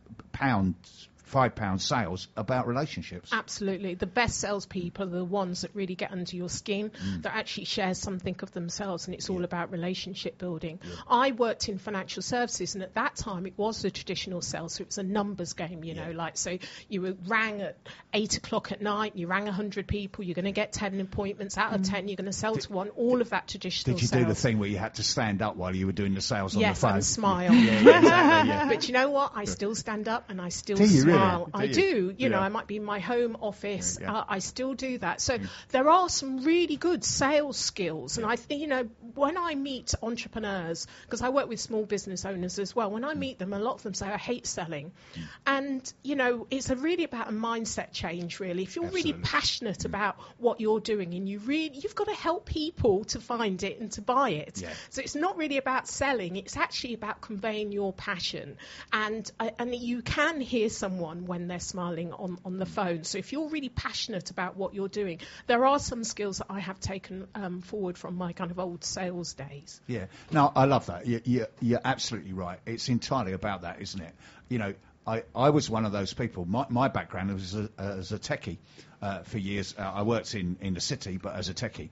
pounds, £5 sales, about relationships. Absolutely. The best salespeople are the ones that really get under your skin, that actually share something of themselves, and it's all about relationship building. Yeah. I worked in financial services, and at that time it was the traditional sales, so it was a numbers game, so you rang at 8 o'clock at night, you rang 100 people, you're going to get 10 appointments, out of 10 you're going to sell to one, all of that traditional sales. Did you do the thing where you had to stand up while you were doing the sales on the phone? Yes, and smile. Exactly. But you know what? I still stand up and I still smile. Really? I do. I might be in my home office. I still do that. So there are some really good sales skills. And I think, when I meet entrepreneurs, because I work with small business owners as well, when I meet them, a lot of them say, I hate selling. And, it's really about a mindset change, really. If you're really passionate about what you're doing and you've got to help people to find it and to buy it. Yeah. So it's not really about selling. It's actually about conveying your passion. And you can hear someone when they're smiling on the phone. So if you're really passionate about what you're doing, there are some skills that I have taken forward from my kind of old sales days. Yeah. No, I love that. You're absolutely right. It's entirely about that, isn't it? I was one of those people. My background was as a techie for years. I worked in the city, but as a techie.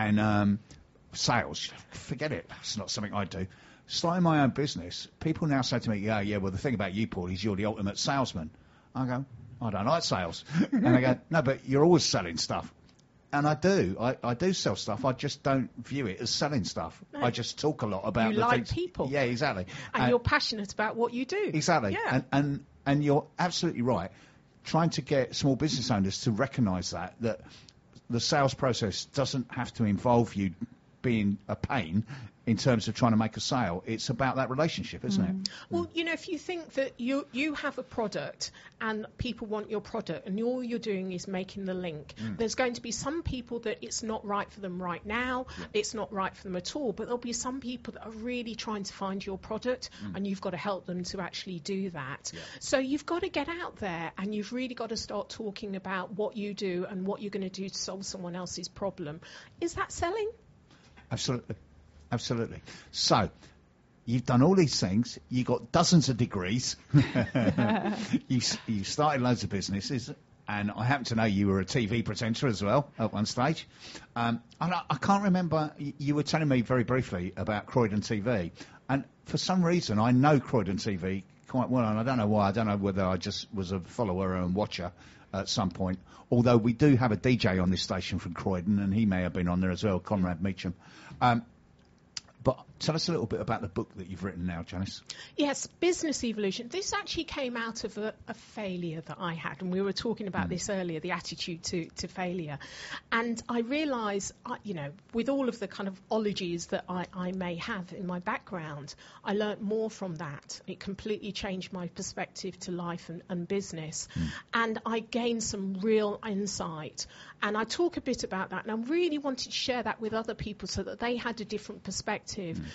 And sales, forget it. It's not something I do. Starting my own business, people now say to me, well, the thing about you, Paul, is you're the ultimate salesman. I go, I don't like sales. And they go, no, but you're always selling stuff. And I do. I do sell stuff. I just don't view it as selling stuff. No. I just talk a lot about the things. People. Yeah, exactly. And you're passionate about what you do. Exactly. Yeah. And you're absolutely right. Trying to get small business owners to recognise that the sales process doesn't have to involve you being a pain in terms of trying to make a sale. It's about that relationship, isn't it? Well, if you think that you have a product and people want your product and all you're doing is making the link, there's going to be some people that it's not right for them right now, it's not right for them at all, but there'll be some people that are really trying to find your product and you've got to help them to actually do that. Yeah. So you've got to get out there and you've really got to start talking about what you do and what you're going to do to solve someone else's problem. Is that selling? Absolutely. So, you've done all these things. You've got dozens of degrees. You started loads of businesses. And I happen to know you were a TV presenter as well at one stage. And I can't remember, you were telling me very briefly about Croydon TV. And for some reason, I know Croydon TV quite well. And I don't know why. I don't know whether I just was a follower and watcher at some point. Although we do have a DJ on this station from Croydon, and he may have been on there as well, Conrad Meacham. But tell us a little bit about the book that you've written now, Janice. Yes, Business Evolution. This actually came out of a failure that I had, and we were talking about this earlier, the attitude to failure. And I realised, with all of the kind of ologies that I may have in my background, I learnt more from that. It completely changed my perspective to life and business. And I gained some real insight. And I talk a bit about that, and I really wanted to share that with other people so that they had a different perspective.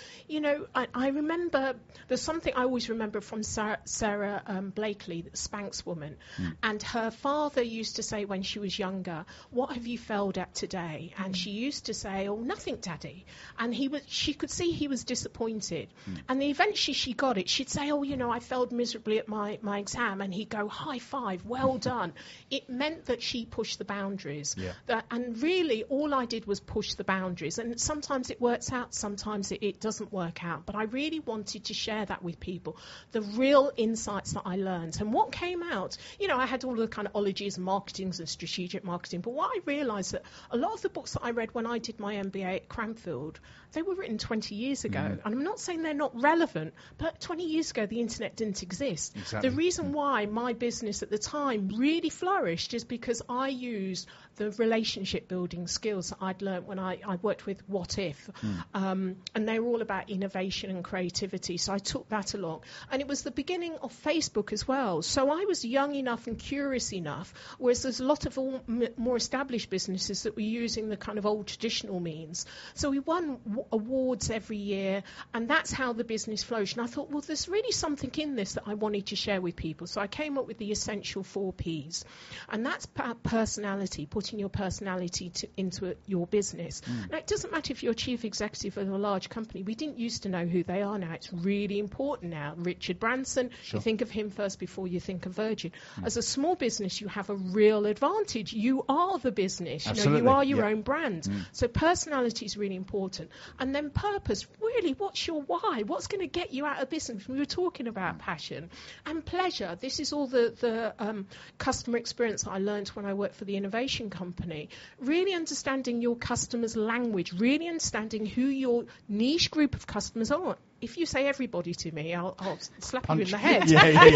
I remember, there's something I always remember from Sarah Blakely, the Spanx woman, and her father used to say when she was younger, what have you failed at today? And she used to say, oh, nothing, Daddy. And she could see he was disappointed. And eventually she got it. She'd say, oh, I failed miserably at my exam. And he'd go, high five, well done. It meant that she pushed the boundaries. Yeah. And really, all I did was push the boundaries. And sometimes it works out, sometimes it doesn't work out. But I really wanted to share that with people, the real insights that I learned. And what came out, I had all the kind of ologies and marketings and strategic marketing. But what I realised that a lot of the books that I read when I did my MBA at Cranfield, they were written 20 years ago. And I'm not saying they're not relevant, but 20 years ago, the internet didn't exist. Exactly. The reason why my business at the time really flourished is because I used the relationship building skills that I'd learned when I worked with What If. And they were all all about innovation and creativity, so I took that along. And it was the beginning of Facebook as well. So I was young enough and curious enough, whereas there's a lot of more established businesses that were using the kind of old traditional means. So we won awards every year, and that's how the business flourished. And I thought, well, there's really something in this that I wanted to share with people. So I came up with the essential 4 Ps. And that's personality, putting your personality into your business. Now, it doesn't matter if you're chief executive of a large company. We didn't used to know who they are now. It's really important now. Richard Branson, you think of him first before you think of Virgin. As a small business, you have a real advantage. You are the business. Absolutely. You are your own brand. So personality is really important. And then purpose. Really, what's your why? What's going to get you out of business? We were talking about passion and pleasure. This is all the customer experience that I learned when I worked for the innovation company. Really understanding your customer's language, really understanding who your niche group of customers are. If you say everybody to me, I'll slap you in the head.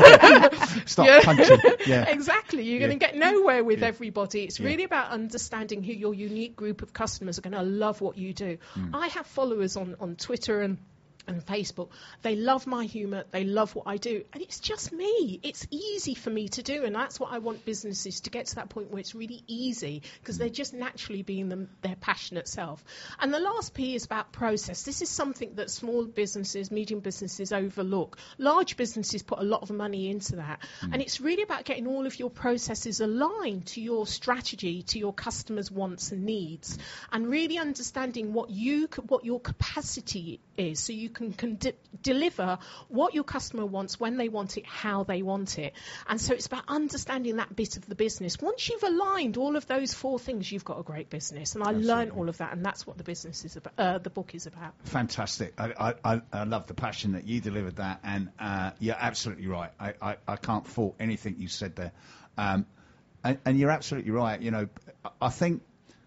Stop punching. Yeah. Exactly. You're going to get nowhere with everybody. It's really about understanding who your unique group of customers are going to love what you do. I have followers on Twitter and Facebook. They love my humour. They love what I do. And it's just me. It's easy for me to do. And that's what I want businesses to get to, that point where it's really easy, because they're just naturally being their passionate self. And the last P is about process. This is something that small businesses, medium businesses overlook. Large businesses put a lot of money into that. And it's really about getting all of your processes aligned to your strategy, to your customers' wants and needs, and really understanding what your capacity is, so you can deliver what your customer wants, when they want it, how they want it. And so it's about understanding that bit of the business. Once you've aligned all of those 4 things, you've got a great business. And I learned all of that, and that's what the business is about. The book is about. Fantastic. I love the passion that you delivered that, and you're absolutely right. I can't fault anything you said there. And you're absolutely right. You know, I think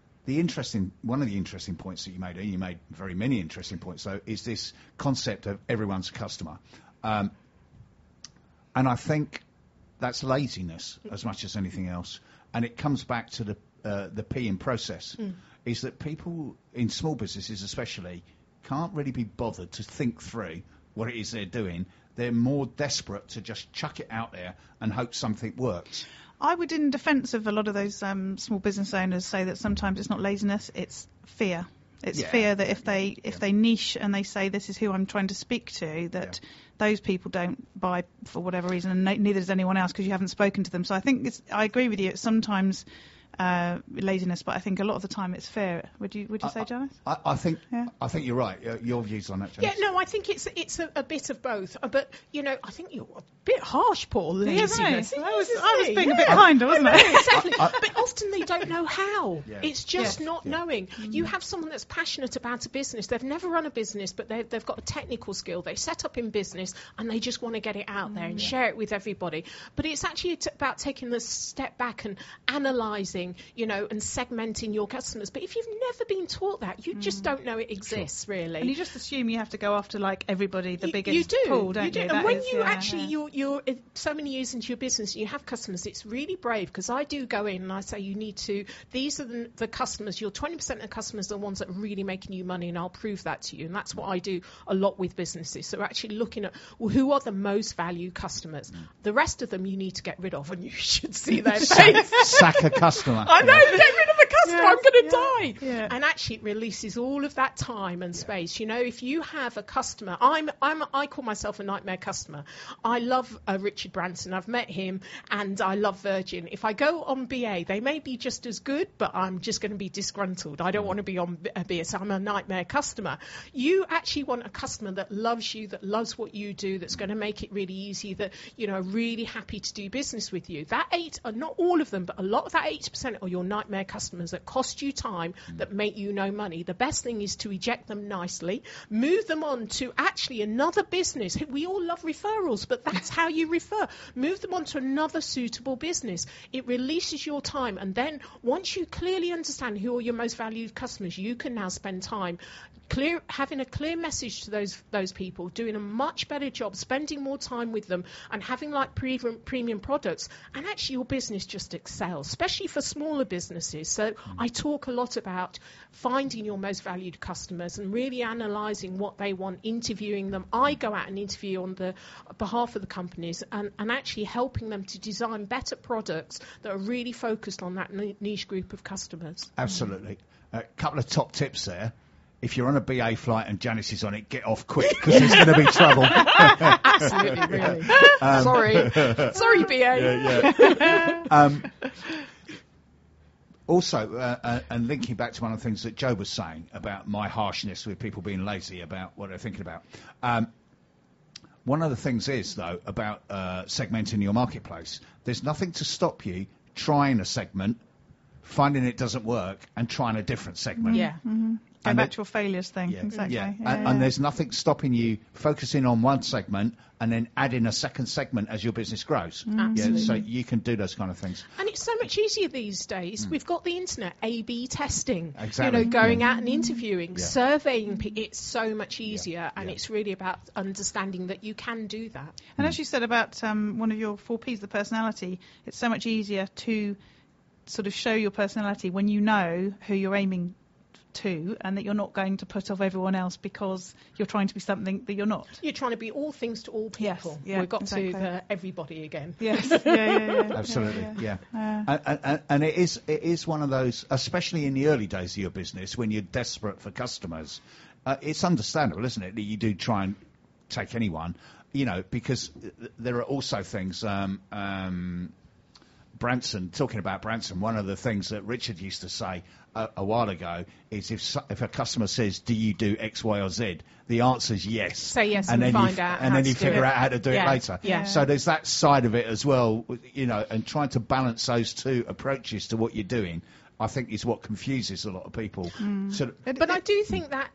one of the interesting points that you made, and you made very many interesting points, though, is this concept of everyone's a customer. And I think that's laziness as much as anything else. And it comes back to the P in process, is that people in small businesses especially can't really be bothered to think through what it is they're doing. They're more desperate to just chuck it out there and hope something works. I would, in defence of a lot of those small business owners, say that sometimes it's not laziness, it's fear. It's fear that if they niche and they say this is who I'm trying to speak to, that those people don't buy for whatever reason, and neither does anyone else because you haven't spoken to them. So I think I agree with you. It's sometimes laziness, but I think a lot of the time it's fear. Would you say, Janice? I think you're right. Your views on that, Janice? Yeah, no, I think it's a bit of both. But I think you're a bit harsh, Paul. Laziness. Yeah, right. I was being a bit kinder, wasn't I? Exactly. But often they don't know how. Yeah. It's just not knowing. You have someone that's passionate about a business. They've never run a business, but they've got a technical skill. They set up in business and they just want to get it out there and share it with everybody. But it's actually about taking the step back and analysing, and segmenting your customers. But if you've never been taught that, you just don't know it exists, really. And you just assume you have to go after, like, everybody, the biggest pool, don't you? And when you're so many years into your business and you have customers, it's really brave, because I do go in and I say these are the customers, your 20% of the customers are the ones that are really making you money, and I'll prove that to you. And that's what I do a lot with businesses. So actually looking at, who are the most valued customers? The rest of them you need to get rid of, and you should see their face. Sack a customer. I know, get rid of a customer, I'm going to die. Yeah. And actually it releases all of that time and space. If you have a customer, I call myself a nightmare customer. I love Richard Branson. I've met him, and I love Virgin. If I go on BA, they may be just as good, but I'm just going to be disgruntled. I don't want to be on BA, so I'm a nightmare customer. You actually want a customer that loves you, that loves what you do, that's going to make it really easy, that, really happy to do business with you. That not all of them, but a lot of that 80% are your nightmare customers that cost you time, that make you no money. The best thing is to eject them nicely, move them on to actually another business. We all love referrals, but that's how you refer. Move them on to another suitable business. It releases your time, and then once you clearly understand who are your most valued customers, you can now spend time having a clear message to those people, doing a much better job, spending more time with them, and having like premium products, and actually your business just excels, especially for smaller businesses. So I talk a lot about finding your most valued customers and really analysing what they want, interviewing them. I go out and interview on the behalf of the companies and actually helping them to design better products that are really focused on that niche group of customers. Absolutely. A couple of top tips there. If you're on a BA flight and Janice is on it, get off quick because there's going to be trouble. Absolutely, really. Sorry, BA. Also, and linking back to one of the things that Joe was saying about my harshness with people being lazy about what they're thinking about. One of the things is, though, about segmenting your marketplace. There's nothing to stop you trying a segment, finding it doesn't work, and trying a different segment. Yeah. Mm-hmm. Go back to your failures thing. Yeah. Exactly. Yeah. And there's nothing stopping you focusing on one segment and then adding a second segment as your business grows. Absolutely. Yeah, so you can do those kind of things. And it's so much easier these days. We've got the internet, A/B testing. Exactly. Going out and interviewing, surveying. It's so much easier, and it's really about understanding that you can do that. And as you said about one of your 4 Ps, the personality, it's so much easier to sort of show your personality when you know who you're aiming to, and that you're not going to put off everyone else because you're trying to be something that you're not. You're trying to be all things to all people. Yes, We've got to the everybody again. Yes, Absolutely, and it is one of those, especially in the early days of your business when you're desperate for customers. It's understandable, isn't it, that you do try and take anyone, because there are also things. Branson, talking about Branson, one of the things that Richard used to say a while ago is if a customer says, do you do X, Y or Z, the answer is yes. Say yes and then find out and then you figure out how to do it later. Yeah. So there's that side of it as well, and trying to balance those two approaches to what you're doing, I think is what confuses a lot of people. But I do think that,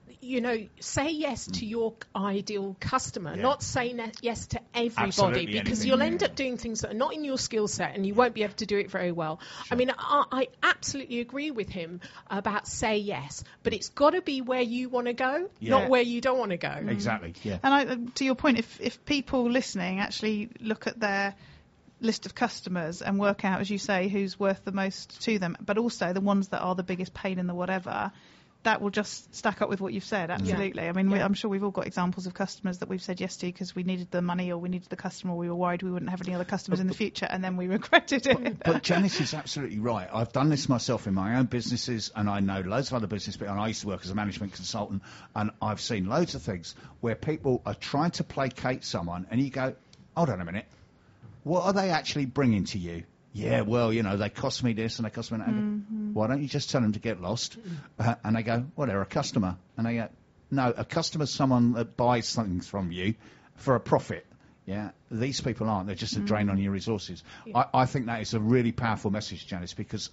say yes to your ideal customer, not say yes to everybody, because you'll end up doing things that are not in your skill set and you won't be able to do it very well. Sure. I mean, I absolutely agree with him about say yes, but it's got to be where you want to go, not where you don't want to go. Exactly, yeah. And to your point, if people listening actually look at their list of customers and work out, as you say, who's worth the most to them, but also the ones that are the biggest pain in the whatever, that will just stack up with what you've said. Absolutely. I mean, I'm sure we've all got examples of customers that we've said yes to because we needed the money or we needed the customer, or we were worried we wouldn't have any other customers in the future, and then we regretted it. But Janice is absolutely right. I've done this myself in my own businesses, and I know loads of other business people, and I used to work as a management consultant, and I've seen loads of things where people are trying to placate someone, and you go, hold on a minute, what are they actually bringing to you? Yeah, well, they cost me this and they cost me that. Why don't you just tell them to get lost? And they go, well, they're a customer. And they go, no, a customer's someone that buys things from you for a profit. Yeah, these people aren't. They're just a drain on your resources. Yeah. I think that is a really powerful message, Janice, because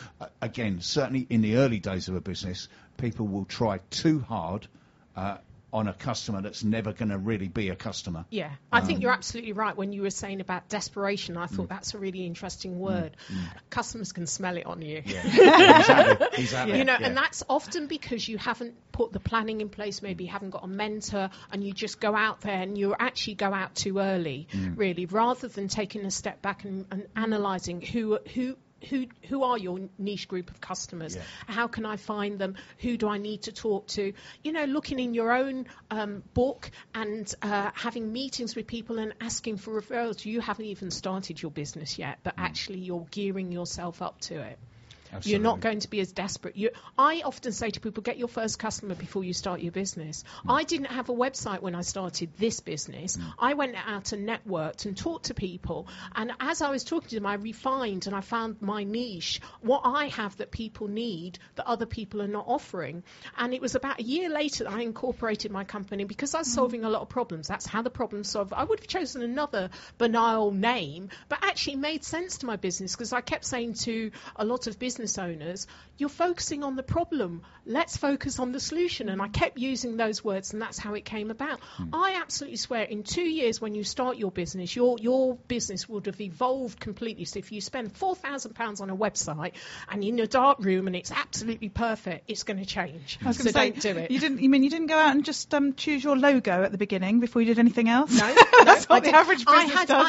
again, certainly in the early days of a business, people will try too hard on a customer that's never going to really be a customer. Yeah, I think you're absolutely right when you were saying about desperation. I thought that's a really interesting word. Customers can smell it on you. Yeah. Exactly. And that's often because you haven't put the planning in place, maybe you haven't got a mentor, and you just go out there and you actually go out too early, really, rather than taking a step back and analysing who are your niche group of customers? Yeah. How can I find them? Who do I need to talk to? Looking in your own book and having meetings with people and asking for referrals. You haven't even started your business yet, but actually you're gearing yourself up to it. Absolutely. You're not going to be as desperate. I often say to people, get your first customer before you start your business. I didn't have a website when I started this business. I went out and networked and talked to people. And as I was talking to them, I refined and I found my niche, what I have that people need that other people are not offering. And it was about a year later that I incorporated my company because I was solving a lot of problems. That's how the problem solved. I would have chosen another banal name, but actually made sense to my business because I kept saying to a lot of business business owners, you're focusing on the problem. Let's focus on the solution. And I kept using those words, and that's how it came about. I absolutely swear, in 2 years when you start your business, your business would have evolved completely. So if you spend £4,000 on a website and you're in a dark room and it's absolutely perfect, it's going to change. So don't do it. You didn't go out and just choose your logo at the beginning before you did anything else? No, that's what the average business does.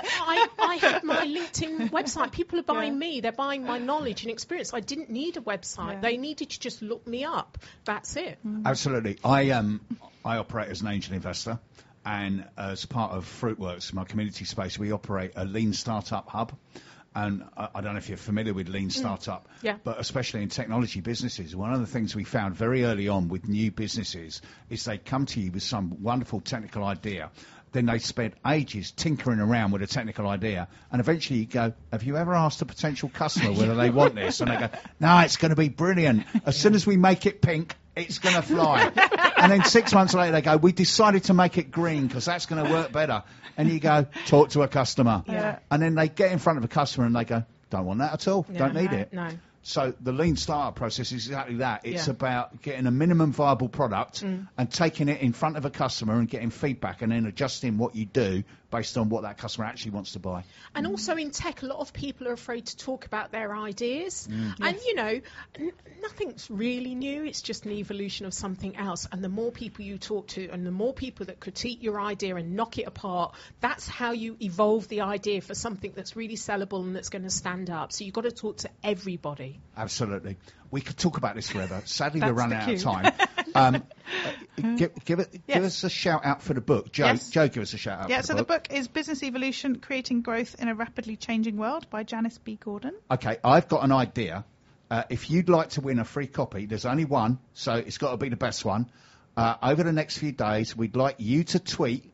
I had my LinkedIn website. People are buying me. They're buying my knowledge and experience. I didn't need a website. They needed to just look me up. That's it. Absolutely. I operate as an angel investor, and as part of Fruitworks, my community space, we operate a lean startup hub. And I don't know if you're familiar with lean startup, but especially in technology businesses, one of the things we found very early on with new businesses is they come to you with some wonderful technical idea. Then they spend ages tinkering around with a technical idea, and eventually you go, have you ever asked a potential customer whether they want this? And they go, no, it's going to be brilliant. As soon as we make it pink, it's going to fly. And then 6 months later they go, we decided to make it green because that's going to work better. And you go, talk to a customer. And then they get in front of a customer and they go, don't want that at all, don't need it. No. So the lean startup process is exactly that. It's about getting a minimum viable product and taking it in front of a customer and getting feedback and then adjusting what you do based on what that customer actually wants to buy. And also in tech, a lot of people are afraid to talk about their ideas. And, you know, nothing's really new. It's just an evolution of something else. And the more people you talk to and the more people that critique your idea and knock it apart, that's how you evolve the idea for something that's really sellable and that's going to stand up. So you've got to talk to everybody. Absolutely. We could talk about this forever. Sadly, we're running out of time. Give us a shout out for the book. Joe, give us a shout out for the book. So the book is Business Evolution, Creating Growth in a Rapidly Changing World by Janice B. Gordon. Okay, I've got an idea. If you'd like to win a free copy, there's only one, so it's got to be the best one. Over the next few days, we'd like you to tweet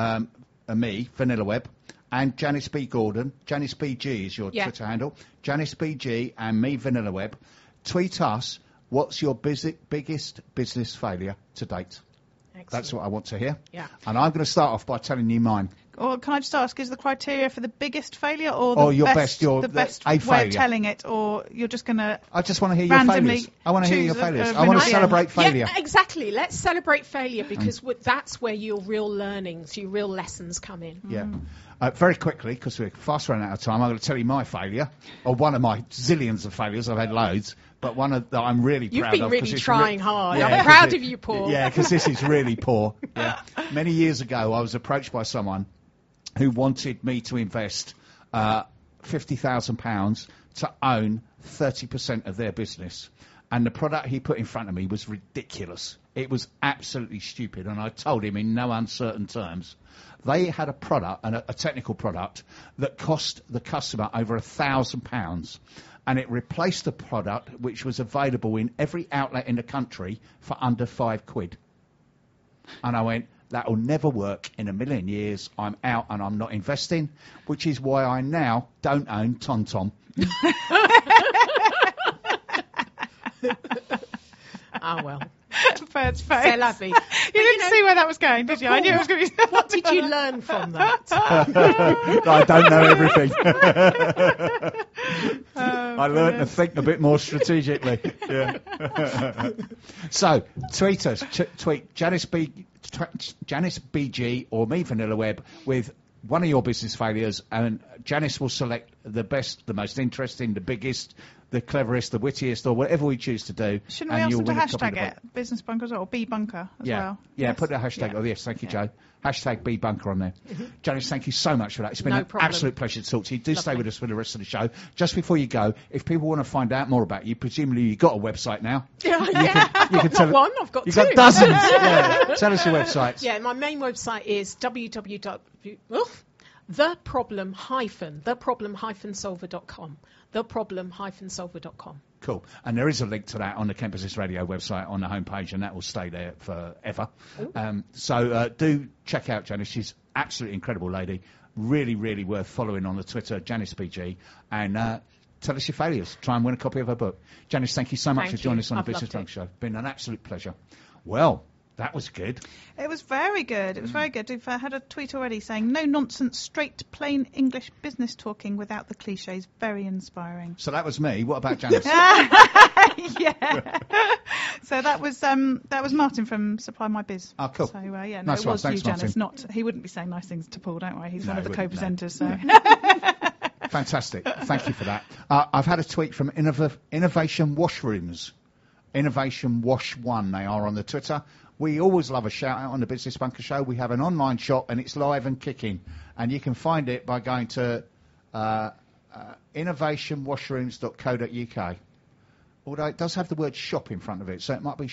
me, VanillaWeb, and Janice B. Gordon. Janice BG is your Twitter handle. Janice BG and me, VanillaWeb. Tweet us, what's your biggest business failure to date? Excellent. That's what I want to hear. Yeah. And I'm going to start off by telling you mine. Or can I just ask, is the criteria for the biggest failure or the best way of telling it, or you're just going to I just want to hear your failures. I want to hear your failures. I want to celebrate failure. Yeah, exactly. Let's celebrate failure because that's where your real learnings, your real lessons come in. Yeah. Very quickly, because we're fast running out of time, I'm going to tell you my failure, or one of my zillions of failures. I've had loads, but one that I'm really proud of. You've been really trying hard. Yeah, I'm proud of you, Paul. Yeah, because this is really poor. Yeah. Many years ago, I was approached by someone who wanted me to invest £50,000 to own 30% of their business. And the product he put in front of me was ridiculous. It was absolutely stupid. And I told him in no uncertain terms, they had a product, a technical product, that cost the customer over £1,000. And it replaced a product which was available in every outlet in the country for under £5. And I went, that will never work in a million years. I'm out and I'm not investing, which is why I now don't own TomTom. Oh, well. Bird's face. So lovely. You didn't see where that was going, did you? Paul, I knew it was going to be. What did you learn from that? I don't know everything. I learned to think a bit more strategically. Yeah. So, tweet us. Tweet Janice BG or me, VanillaWeb, with one of your business failures, and Janice will select the best, the most interesting, the biggest, the cleverest, the wittiest, or whatever we choose to do. Shouldn't we ask them to hashtag it? Business Bunkers or B Bunker as well? Yeah, yes. Put the hashtag. Oh, yes, thank you, Joe. Hashtag B Bunker on there. Janice, thank you so much for that. It's been an absolute pleasure to talk to you. Do stay with us for the rest of the show. Just before you go, if people want to find out more about you, presumably you've got a website now. I've got one. I've got you've two. Got dozens. Yeah. Tell us your websites. Yeah, my main website is theproblem-solver.com. theproblem-solver.com. Cool. And there is a link to that on the Kent Business Radio website on the homepage, and that will stay there forever. So do check out Janice. She's absolutely incredible lady. Really, really worth following on the Twitter, Janice BG. And tell us your failures. Try and win a copy of her book. Janice, thank you so much for joining us on the Business Talk Show. Been an absolute pleasure. Well, That was good. It was very good. It was very good. We've had a tweet already saying, no nonsense, straight, plain English business talking without the cliches. Very inspiring. So that was me. What about Janice? Yeah. So that was Martin from Supply My Biz. Oh, cool. So, yeah, no, Nice it one. was Thanks, you, Janice. Martin. He wouldn't be saying nice things to Paul, don't worry. He's one of the he wouldn't, co-presenters, so... Fantastic. Thank you for that. I've had a tweet from Innovation Washrooms. Innovation Wash One, they are on the Twitter. We always love a shout out on the Business Bunker Show. We have an online shop and it's live and kicking. And you can find it by going to innovationwashrooms.co.uk. Although it does have the word shop in front of it, so it might be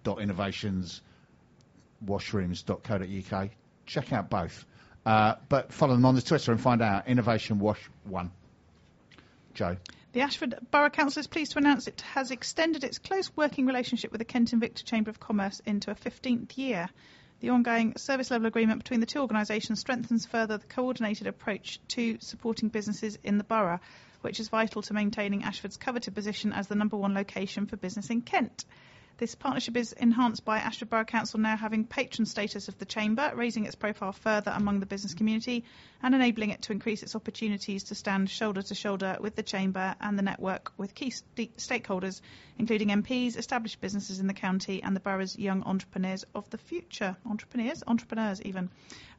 shop.innovationswashrooms.co.uk. Check out both. But follow them on the Twitter and find out. Innovation Wash One. Joe. The Ashford Borough Council is pleased to announce it has extended its close working relationship with the Kent Invicta Chamber of Commerce into a 15th year. The ongoing service level agreement between the two organisations strengthens further the coordinated approach to supporting businesses in the borough, which is vital to maintaining Ashford's coveted position as the #1 location for business in Kent. This partnership is enhanced by Ashford Borough Council now having patron status of the Chamber, raising its profile further among the business community and enabling it to increase its opportunities to stand shoulder to shoulder with the Chamber and the network with key stakeholders, including MPs, established businesses in the county and the borough's young entrepreneurs of the future. Entrepreneurs even.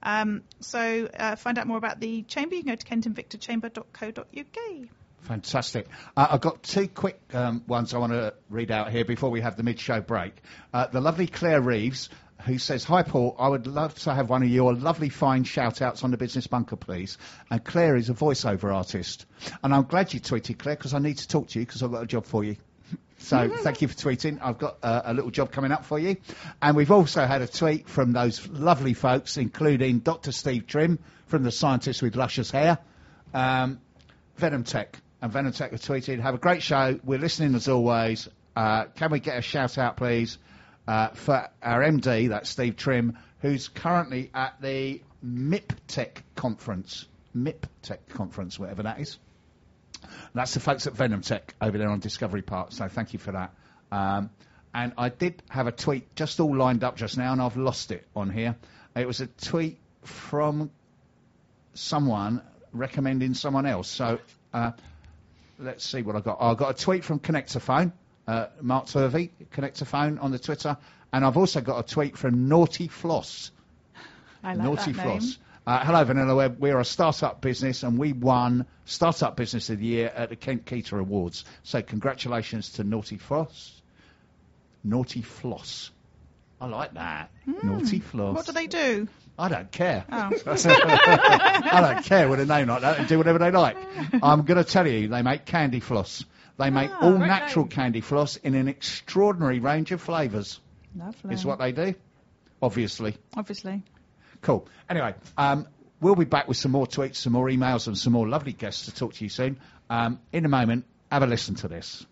So find out more about the Chamber. You can go to kentinvictachamber.co.uk. Fantastic. I've got two quick ones I want to read out here before we have the mid-show break. The lovely Claire Reeves, who says, "Hi Paul, I would love to have one of your lovely fine shout-outs on the Business Bunker, please." And Claire is a voiceover artist. And I'm glad you tweeted, Claire, because I need to talk to you because I've got a job for you. So thank you for tweeting. I've got a little job coming up for you. And we've also had a tweet from those lovely folks, including Dr. Steve Trim from the Scientist with Luscious Hair, Venom Tech. And Venom Tech have tweeted, "Have a great show. We're listening as always. Can we get a shout out, please, for our MD, that's Steve Trim, who's currently at the MIPTech conference, whatever that is." That's the folks at Venom Tech over there on Discovery Park. So thank you for that. And I did have a tweet just all lined up just now, and I've lost it on here. It was a tweet from someone recommending someone else. So. Let's see what I got. I got a tweet from Connectaphone, Mark Turvey, Connectaphone on the Twitter, and I've also got a tweet from Naughty Floss. I like Naughty that Floss. name. Hello, Vanilla Web. We're a start-up business, and we won Start-up Business of the Year at the Kent Keter Awards. So congratulations to Naughty Floss. Naughty Floss. I like that. Naughty Floss. What do they do? I don't care. Oh. I don't care with a name like that. They do whatever they like. I'm going to tell you, they make candy floss. They make all natural candy floss in an extraordinary range of flavours. Lovely. Is what they do. Obviously. Cool. Anyway, we'll be back with some more tweets, some more emails and some more lovely guests to talk to you soon. In a moment, have a listen to this.